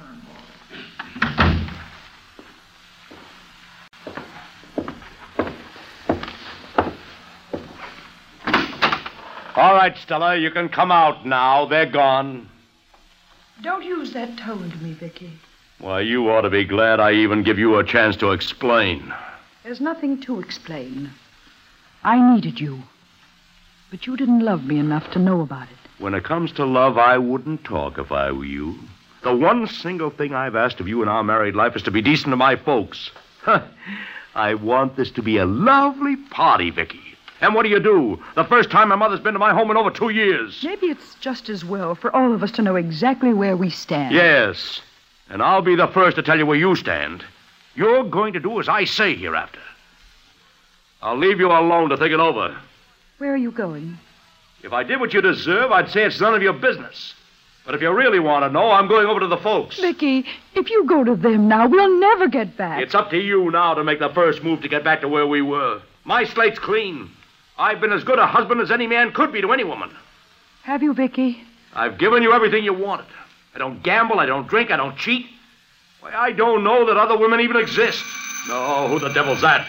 All right, Stella, you can come out now. They're gone. Don't use that tone to me, Vicky. Why, you ought to be glad I even give you a chance to explain. There's nothing to explain. I needed you. But you didn't love me enough to know about it. When it comes to love, I wouldn't talk if I were you. The one single thing I've asked of you in our married life is to be decent to my folks. I want this to be a lovely party, Vicky. And what do you do? The first time my mother's been to my home in over two years. Maybe it's just as well for all of us to know exactly where we stand. Yes. And I'll be the first to tell you where you stand. You're going to do as I say hereafter. I'll leave you alone to think it over. Where are you going? If I did what you deserve, I'd say it's none of your business. But if you really want to know, I'm going over to the folks. Vicky, if you go to them now, we'll never get back. It's up to you now to make the first move to get back to where we were. My slate's clean. I've been as good a husband as any man could be to any woman. Have you, Vicky? I've given you everything you wanted. I don't gamble, I don't drink, I don't cheat. Why, I don't know that other women even exist. No, who the devil's that?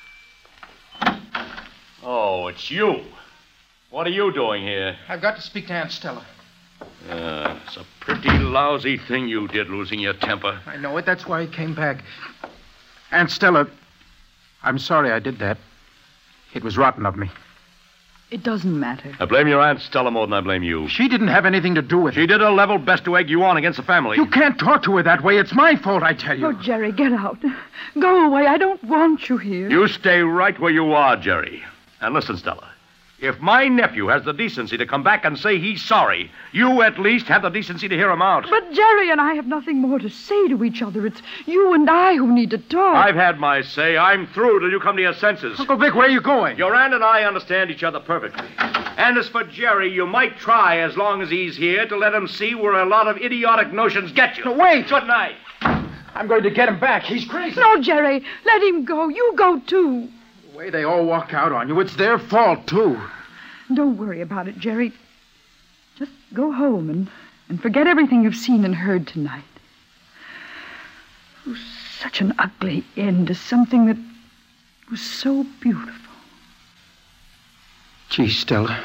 Oh, it's you. What are you doing here? I've got to speak to Aunt Stella. Uh, it's a pretty lousy thing you did, losing your temper. I know it. That's why I came back. Aunt Stella, I'm sorry I did that. It was rotten of me. It doesn't matter. I blame your Aunt Stella more than I blame you. She didn't have anything to do with it. She did her level best to egg you on against the family. You can't talk to her that way. It's my fault, I tell you. Oh, Jerry, get out. Go away. I don't want you here. You stay right where you are, Jerry. And listen, Stella. If my nephew has the decency to come back and say he's sorry, you at least have the decency to hear him out. But Jerry and I have nothing more to say to each other. It's you and I who need to talk. I've had my say. I'm through till you come to your senses. Uncle Vic, where are you going? Your aunt and I understand each other perfectly. And as for Jerry, you might try, as long as he's here, to let him see where a lot of idiotic notions get you. No, wait. Good night. I'm going to get him back. He's crazy. No, Jerry, let him go. You go, too. The way they all walk out on you, it's their fault, too. Don't worry about it, Jerry. Just go home and, and forget everything you've seen and heard tonight. It was such an ugly end to something that was so beautiful. Gee, Stella,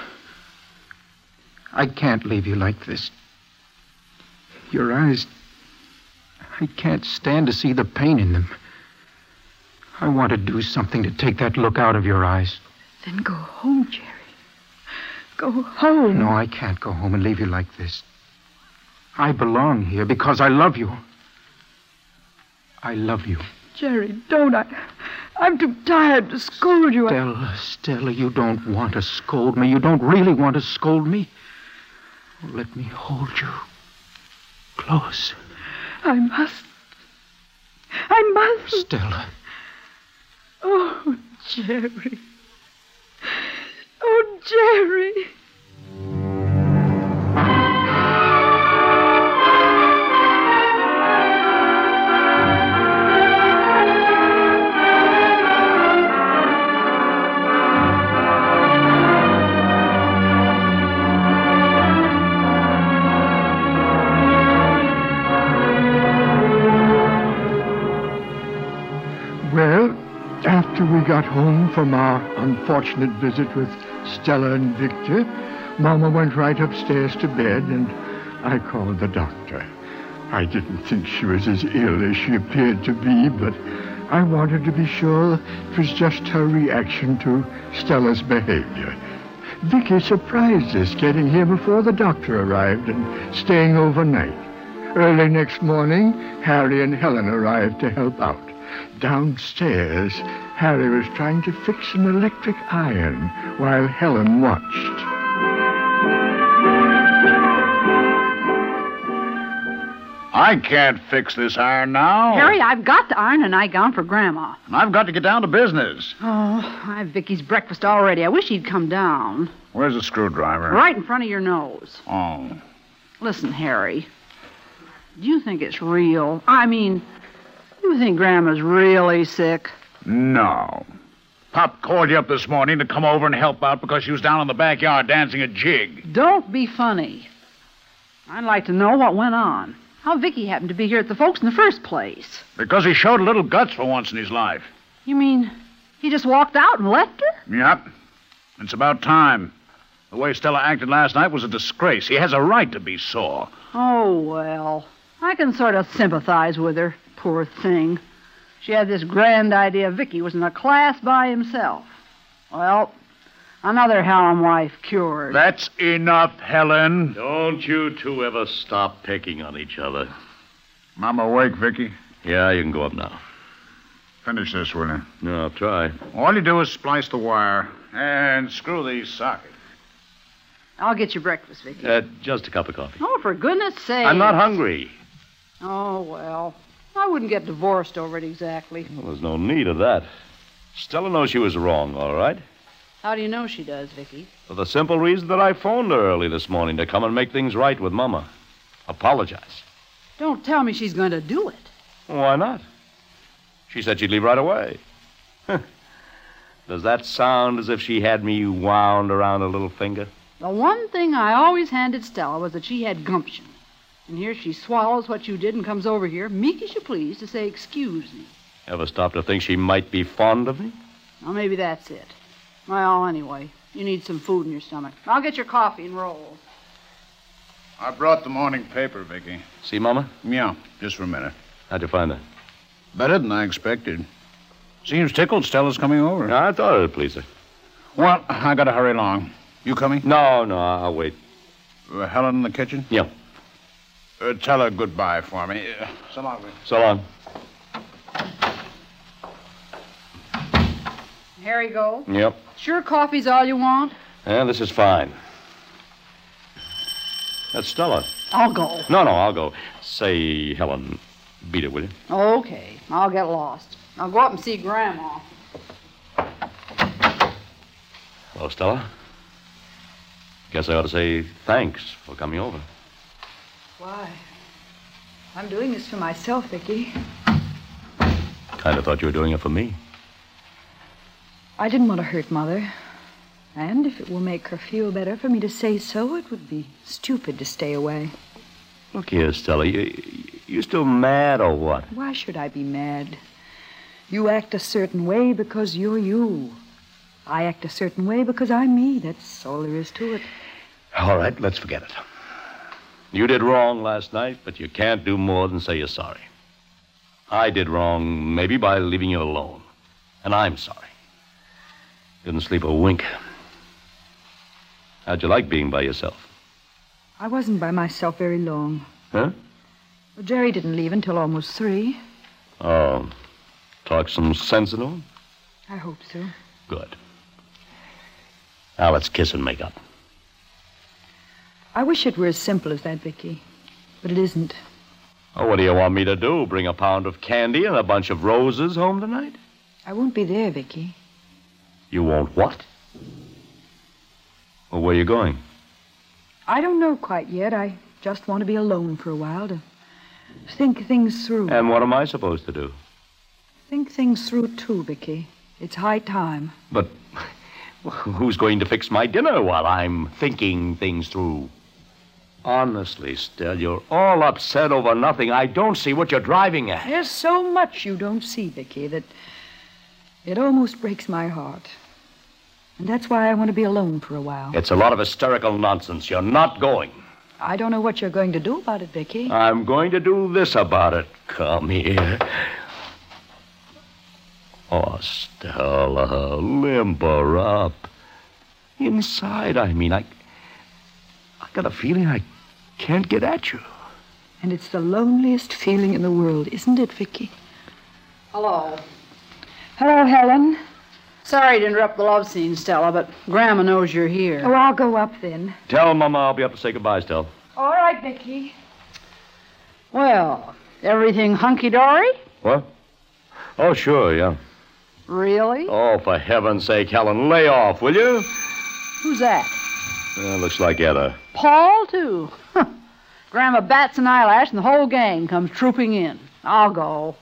I can't leave you like this. Your eyes, I can't stand to see the pain in them. I want to do something to take that look out of your eyes. Then go home, Jerry. Go home. No, I can't go home and leave you like this. I belong here because I love you. I love you. Jerry, don't I? I'm too tired to scold you. Stella, Stella, you don't want to scold me. You don't really want to scold me. Let me hold you close. I must. I must. Stella. Oh, Jerry. Oh, Jerry. Well, after we got home from our unfortunate visit with Stella and Victor, Mama went right upstairs to bed, and I called the doctor. I didn't think she was as ill as she appeared to be, but I wanted to be sure it was just her reaction to Stella's behavior. Vicky surprised us, getting here before the doctor arrived and staying overnight. Early next morning, Harry and Helen arrived to help out. Downstairs, Harry was trying to fix an electric iron while Helen watched. I can't fix this iron now. Harry, I've got to iron a nightgown for Grandma. And I've got to get down to business. Oh, I've Vicky's breakfast already. I wish he'd come down. Where's the screwdriver? Right in front of your nose. Oh. Listen, Harry. Do you think it's real? I mean, you think Grandma's really sick? No. Pop called you up this morning to come over and help out because she was down in the backyard dancing a jig. Don't be funny. I'd like to know what went on. How Vicky happened to be here at the folks in the first place. Because he showed a little guts for once in his life. You mean he just walked out and left her? Yep. It's about time. The way Stella acted last night was a disgrace. He has a right to be sore. Oh, well. I can sort of sympathize with her. Poor thing. She had this grand idea Vicky was in a class by himself. Well, another Hallam wife cured. That's enough, Helen. Don't you two ever stop picking on each other. Mama awake, Vicky? Yeah, you can go up now. Finish this, will you? No, I'll try. All you do is splice the wire and screw these sockets. I'll get you breakfast, Vicky. Uh, just a cup of coffee. Oh, for goodness sake. I'm not hungry. Oh, well. I wouldn't get divorced over it exactly. Well, there's no need of that. Stella knows she was wrong, all right? How do you know she does, Vicky? For the simple reason that I phoned her early this morning to come and make things right with Mama. Apologize. Don't tell me she's going to do it. Why not? She said she'd leave right away. Does that sound as if she had me wound around her little finger? The one thing I always handed Stella was that she had gumption. And here she swallows what you did and comes over here, meek as you please, to say, excuse me. Ever stop to think she might be fond of me? Well, maybe that's it. Well, anyway, you need some food in your stomach. I'll get your coffee and rolls. I brought the morning paper, Vicky. See, Mama? Yeah, just for a minute. How'd you find that? Better than I expected. Seems tickled Stella's coming over. I thought it'd please her. Well, I gotta hurry along. You coming? No, no, I'll wait. Uh, Helen in the kitchen? Yeah. Uh, tell her goodbye for me. Uh, so long, Vicky. So long. Here you go. Yep. Sure coffee's all you want? Yeah, this is fine. That's Stella. I'll go. No, no, I'll go. Say, Helen, beat it, will you? Okay, I'll get lost. I'll go up and see Grandma. Hello, Stella. Guess I ought to say thanks for coming over. Why? I'm doing this for myself, Vicky. Kind of thought you were doing it for me. I didn't want to hurt Mother. And if it will make her feel better for me to say so, it would be stupid to stay away. Look here, Stella. You, you still mad or what? Why should I be mad? You act a certain way because you're you. I act a certain way because I'm me. That's all there is to it. All right, let's forget it. You did wrong last night, but you can't do more than say you're sorry. I did wrong, maybe by leaving you alone. And I'm sorry. Didn't sleep a wink. How'd you like being by yourself? I wasn't by myself very long. Huh? Well, Jerry didn't leave until almost three. Oh, talk some sense into him? I hope so. Good. Now let's kiss and make up. I wish it were as simple as that, Vicky. But it isn't. Oh, what do you want me to do? Bring a pound of candy and a bunch of roses home tonight? I won't be there, Vicky. You won't what? Well, where are you going? I don't know quite yet. I just want to be alone for a while to think things through. And what am I supposed to do? Think things through, too, Vicky. It's high time. But who's going to fix my dinner while I'm thinking things through? Honestly, Stell, you're all upset over nothing. I don't see what you're driving at. There's so much you don't see, Vicky, that it almost breaks my heart. And that's why I want to be alone for a while. It's a lot of hysterical nonsense. You're not going. I don't know what you're going to do about it, Vicky. I'm going to do this about it. Come here. Oh, Stella, limber up. Inside, I mean, I... I got a feeling I can't get at you. And it's the loneliest feeling in the world, isn't it, Vicky? Hello. Hello, Helen. Sorry to interrupt the love scene, Stella, but Grandma knows you're here. Oh, I'll go up then. Tell Mama I'll be up to say goodbye, Stella. All right, Vicky. Well, everything hunky-dory? What? Oh, sure, yeah. Really? Oh, for heaven's sake, Helen, lay off, will you? Who's that? Well, looks like Etta. Paul, too. Huh. Grandma bats an eyelash and the whole gang comes trooping in. I'll go.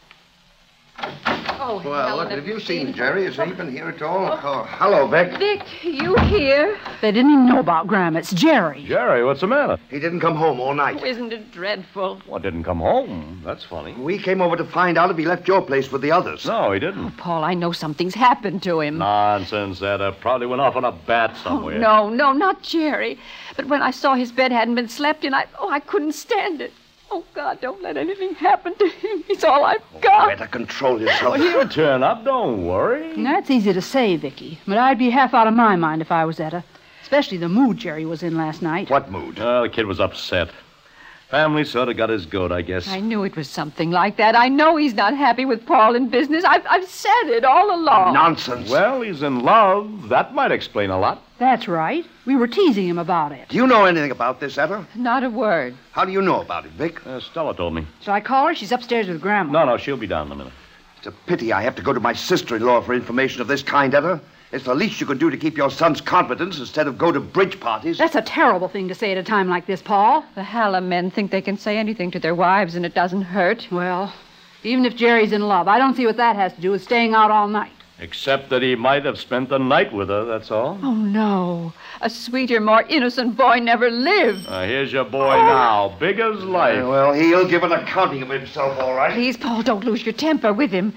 Oh, well, look, have you seen Jerry? Has he been here at all? Oh, hello, Vic. Vic, you here? They didn't even know about Grandma. It's Jerry. Jerry, what's the matter? He didn't come home all night. Oh, isn't it dreadful? What, didn't come home? That's funny. We came over to find out if he left your place with the others. No, he didn't. Oh, Paul, I know something's happened to him. Nonsense, Etta. Probably went off on a bat somewhere. Oh, no, no, not Jerry. But when I saw his bed hadn't been slept in, I, oh, I couldn't stand it. Oh, God, don't let anything happen to him. He's all I've got. Oh, better control yourself. Well, he'll turn up. Don't worry. That's easy to say, Vicky. But I'd be half out of my mind if I was Etta. Especially the mood Jerry was in last night. What mood? Oh, the kid was upset. Family sort of got his goat, I guess. I knew it was something like that. I know he's not happy with Paul in business. I've, I've said it all along. Nonsense. Well, he's in love. That might explain a lot. That's right. We were teasing him about it. Do you know anything about this, Etta? Not a word. How do you know about it, Vic? Uh, Stella told me. Shall I call her? She's upstairs with Grandma. No, no, she'll be down in a minute. It's a pity I have to go to my sister-in-law for information of this kind, Etta. It's the least you can do to keep your son's confidence instead of go to bridge parties. That's a terrible thing to say at a time like this, Paul. The Hallam men think they can say anything to their wives and it doesn't hurt. Well, even if Jerry's in love, I don't see what that has to do with staying out all night. Except that he might have spent the night with her, that's all. Oh, no. A sweeter, more innocent boy never lived. Uh, here's your boy oh. now, big as life. Uh, well, he'll give an accounting of himself, all right. Please, Paul, don't lose your temper with him.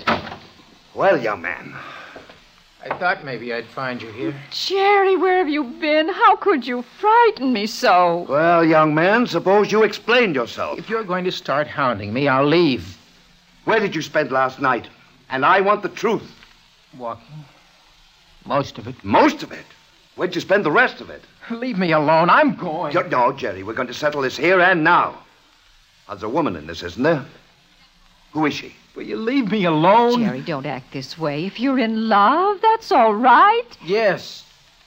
Well, young man. I thought maybe I'd find you here. Jerry, where have you been? How could you frighten me so? Well, young man, suppose you explained yourself. If you're going to start hounding me, I'll leave. Where did you spend last night? And I want the truth. Walking. Most of it. Most of it? Where'd you spend the rest of it? Leave me alone. I'm going. You're, no, Jerry, we're going to settle this here and now. There's a woman in this, isn't there? Who is she? Will you leave me alone? Jerry, don't act this way. If you're in love, that's all right. Yes.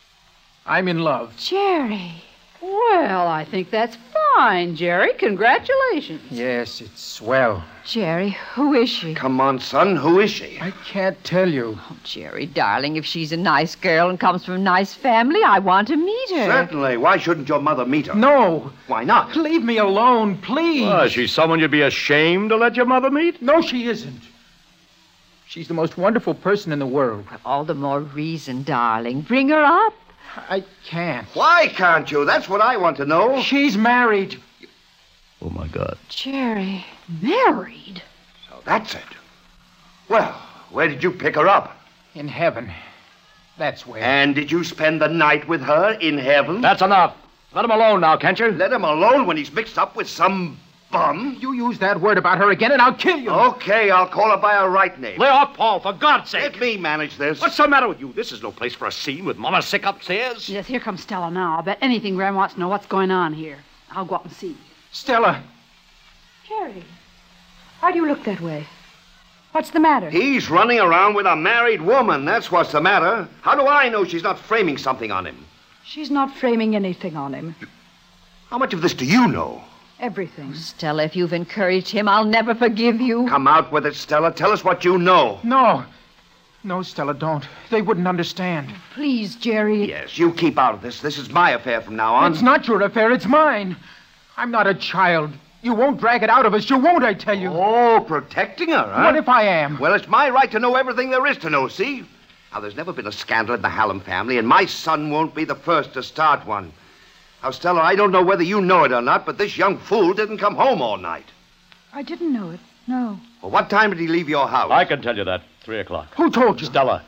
I'm in love. Jerry. Well, I think that's fine, Jerry. Congratulations. Yes, it's swell. Jerry, who is she? Come on, son. Who is she? I can't tell you. Oh, Jerry, darling, if she's a nice girl and comes from a nice family, I want to meet her. Certainly. Why shouldn't your mother meet her? No. Why not? Leave me alone, please. Well, she's someone you'd be ashamed to let your mother meet? No, she isn't. She's the most wonderful person in the world. All the more reason, darling. Bring her up. I can't. Why can't you? That's what I want to know. She's married. Oh, my God. Jerry. Married? So that's it. Well, where did you pick her up? In heaven. That's where. And did you spend the night with her in heaven? That's enough. Let him alone now, can't you? Let him alone when he's mixed up with some bum? You use that word about her again and I'll kill you. Okay, I'll call her by her right name. Lay off, Paul, for God's sake. Let me manage this. What's the matter with you? This is no place for a scene with Mama sick upstairs. Yes, here comes Stella now. I'll bet anything Graham wants to know what's going on here. I'll go up and see. Stella, Jerry, why do you look that way? What's the matter? He's running around with a married woman. That's what's the matter. How do I know she's not framing something on him? She's not framing anything on him. How much of this do you know? Everything. Stella, if you've encouraged him, I'll never forgive you. Come out with it, Stella. Tell us what you know. No. No, Stella, don't. They wouldn't understand. Please, Jerry. Yes, you keep out of this. This is my affair from now on. It's not your affair. It's mine. I'm not a child. You won't drag it out of us. You won't, I tell you. Oh, protecting her, huh? What if I am? Well, it's my right to know everything there is to know, see? Now, there's never been a scandal in the Hallam family, and my son won't be the first to start one. Now, Stella, I don't know whether you know it or not, but this young fool didn't come home all night. I didn't know it. No. Well, what time did he leave your house? I can tell you that. Three o'clock. Who told you? Stella.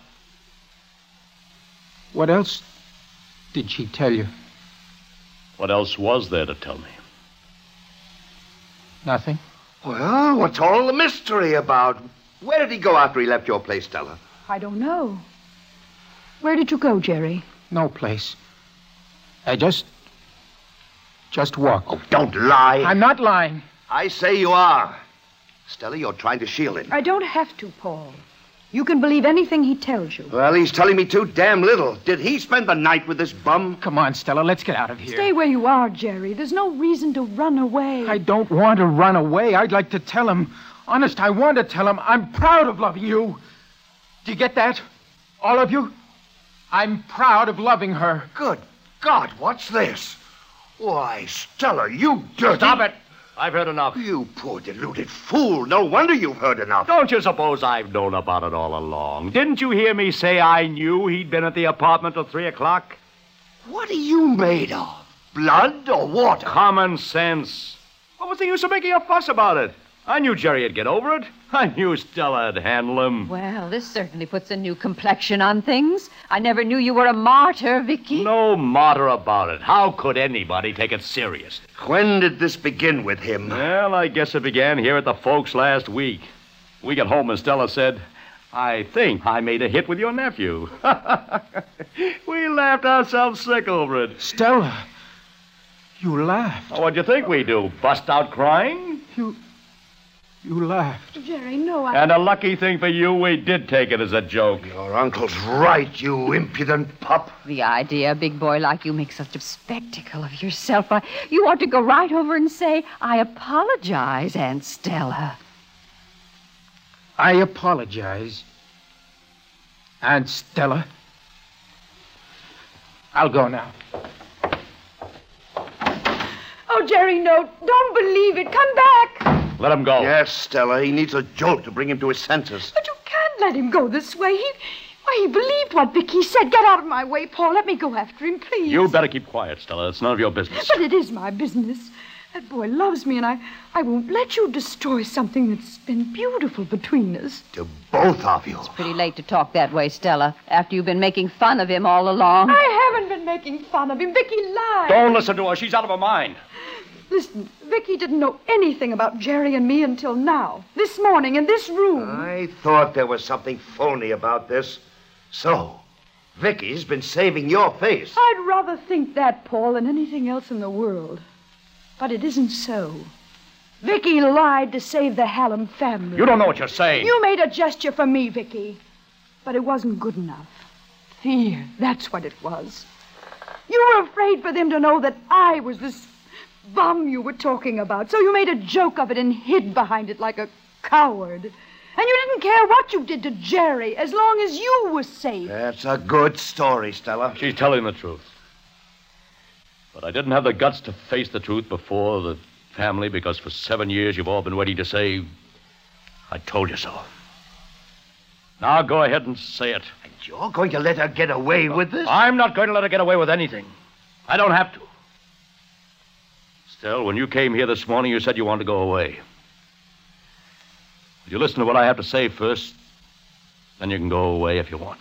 What else did she tell you? What else was there to tell me? Nothing. Well, what's all the mystery about? Where did he go after he left your place, Stella? I don't know. Where did you go, Jerry? No place. I just... just walked. Oh, don't lie. I'm not lying. I say you are. Stella, you're trying to shield him. I don't have to, Paul. You can believe anything he tells you. Well, he's telling me too damn little. Did he spend the night with this bum? Come on, Stella, let's get out of here. Stay where you are, Jerry. There's no reason to run away. I don't want to run away. I'd like to tell him. Honest, I want to tell him I'm proud of loving you. Do you get that? All of you? I'm proud of loving her. Good God, what's this? Why, Stella, you dirty... Stop it! I've heard enough. You poor deluded fool. No wonder you've heard enough. Don't you suppose I've known about it all along? Didn't you hear me say I knew he'd been at the apartment till three o'clock? What are you made of? Blood or water? Common sense. What was the use of making a fuss about it? I knew Jerry'd get over it. I knew Stella'd handle him. Well, this certainly puts a new complexion on things. I never knew you were a martyr, Vicky. No martyr about it. How could anybody take it serious? When did this begin with him? Well, I guess it began here at the folks last week. We got home and Stella said, I think I made a hit with your nephew. We laughed ourselves sick over it. Stella, you laughed. Oh, what'd you think we do? Bust out crying? You... You laughed. Jerry, no, I... And a lucky thing for you, we did take it as a joke. Your uncle's right, you impudent pup. The idea a big boy like you makes such a spectacle of yourself. I, you ought to go right over and say, I apologize, Aunt Stella. I apologize, Aunt Stella. I'll go now. Oh, Jerry, no. Don't believe it. Come back. Let him go. Yes, Stella. He needs a jolt to bring him to his senses. But you can't let him go this way. He, why, he believed what Vicky said. Get out of my way, Paul. Let me go after him, please. You better keep quiet, Stella. It's none of your business. But it is my business. That boy loves me, and I, I won't let you destroy something that's been beautiful between us. To both of you. It's pretty late to talk that way, Stella, after you've been making fun of him all along. I haven't been making fun of him. Vicky lied. Don't listen to her. She's out of her mind. Listen, Vicky didn't know anything about Jerry and me until now. This morning, in this room. I thought there was something phony about this. So, Vicky's been saving your face. I'd rather think that, Paul, than anything else in the world. But it isn't so. Vicky lied to save the Hallam family. You don't know what you're saying. You made a gesture for me, Vicky. But it wasn't good enough. Fear, that's what it was. You were afraid for them to know that I was this bum you were talking about. So you made a joke of it and hid behind it like a coward. And you didn't care what you did to Jerry as long as you were safe. That's a good story, Stella. She's telling the truth. But I didn't have the guts to face the truth before the family because for seven years you've all been waiting to say, I told you so. Now go ahead and say it. And you're going to let her get away with this? I'm not going to let her get away with anything. I don't have to. Still, when you came here this morning, you said you wanted to go away. Will you listen to what I have to say first? Then you can go away if you want.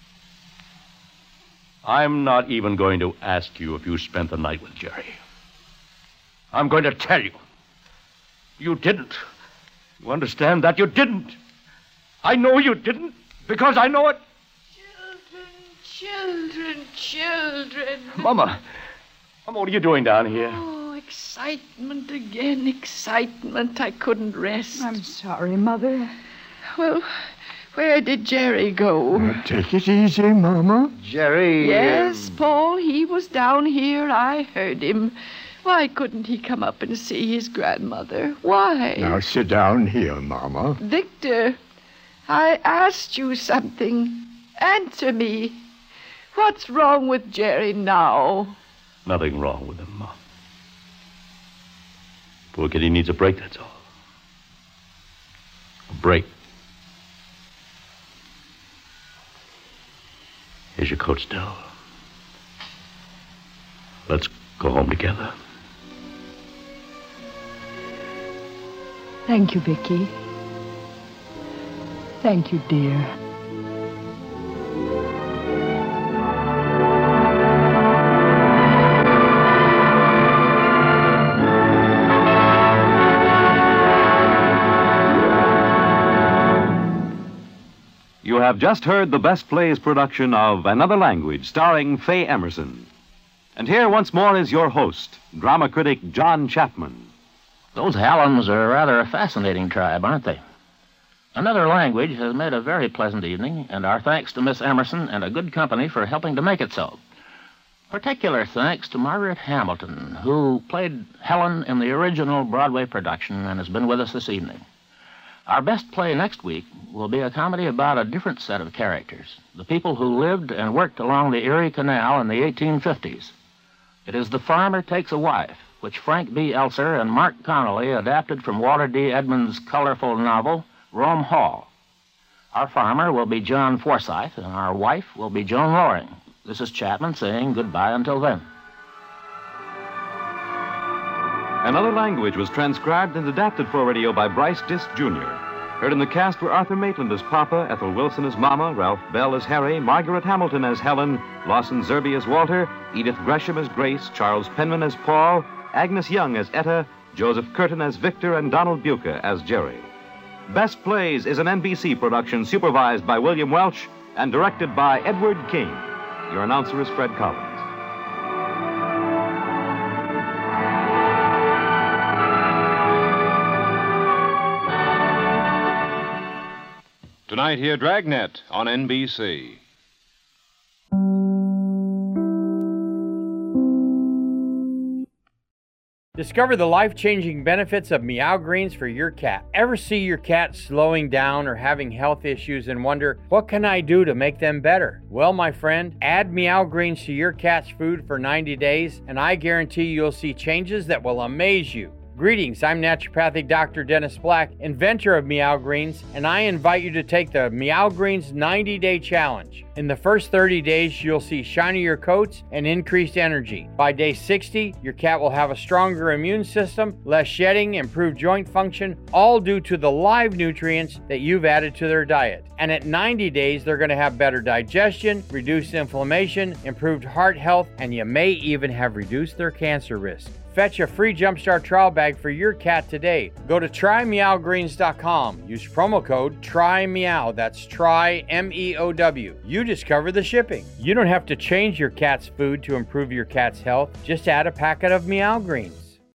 I'm not even going to ask you if you spent the night with Jerry. I'm going to tell you. You didn't. You understand that? You didn't. I know you didn't, because I know it. Children, children, children. Mama. Mama, what are you doing down here? Oh, excitement again, excitement. I couldn't rest. I'm sorry, Mother. Well, where did Jerry go? Uh, take it easy, Mama. Jerry. Yes, um, Paul, he was down here. I heard him. Why couldn't he come up and see his grandmother? Why? Now sit down here, Mama. Victor, I asked you something. Answer me. What's wrong with Jerry now? Nothing wrong with him, Mom. Poor kid, he needs a break, that's all. A break. Here's your coat, Stell. Let's go home together. Thank you, Vicky. Thank you, dear. You have just heard the Best Plays production of Another Language, starring Faye Emerson. And here once more is your host, drama critic John Chapman. Those Hallams are a rather fascinating tribe, aren't they? Another Language has made a very pleasant evening, and our thanks to Miss Emerson and a good company for helping to make it so. Particular thanks to Margaret Hamilton, who played Helen in the original Broadway production and has been with us this evening. Our best play next week will be a comedy about a different set of characters, the people who lived and worked along the Erie Canal in the eighteen fifties. It is The Farmer Takes a Wife, which Frank B. Elser and Mark Connolly adapted from Walter D. Edmonds' colorful novel, Rome Hall. Our farmer will be John Forsythe, and our wife will be Joan Loring. This is Chapman saying goodbye until then. Another Language was transcribed and adapted for radio by Bryce Disk Junior Heard in the cast were Arthur Maitland as Papa, Ethel Wilson as Mama, Ralph Bell as Harry, Margaret Hamilton as Helen, Lawson Zerby as Walter, Edith Gresham as Grace, Charles Penman as Paul, Agnes Young as Etta, Joseph Curtin as Victor, and Donald Buca as Jerry. Best Plays is an N B C production supervised by William Welch and directed by Edward King. Your announcer is Fred Collins. Tonight here, Dragnet on N B C. Discover the life-changing benefits of Meow Greens for your cat. Ever see your cat slowing down or having health issues and wonder, what can I do to make them better? Well, my friend, add Meow Greens to your cat's food for ninety days, and I guarantee you'll see changes that will amaze you. Greetings, I'm naturopathic Doctor Dennis Black, inventor of Meow Greens, and I invite you to take the Meow Greens ninety-day challenge. In the first thirty days, you'll see shinier coats and increased energy. By day sixty, your cat will have a stronger immune system, less shedding, improved joint function, all due to the live nutrients that you've added to their diet. And at ninety days, they're going to have better digestion, reduced inflammation, improved heart health, and you may even have reduced their cancer risk. Fetch a free Jumpstart trial bag for your cat today. Go to try meow greens dot com. Use promo code TRYMEOW. That's try M E O W. You discover the shipping. You don't have to change your cat's food to improve your cat's health. Just add a packet of Meow Greens.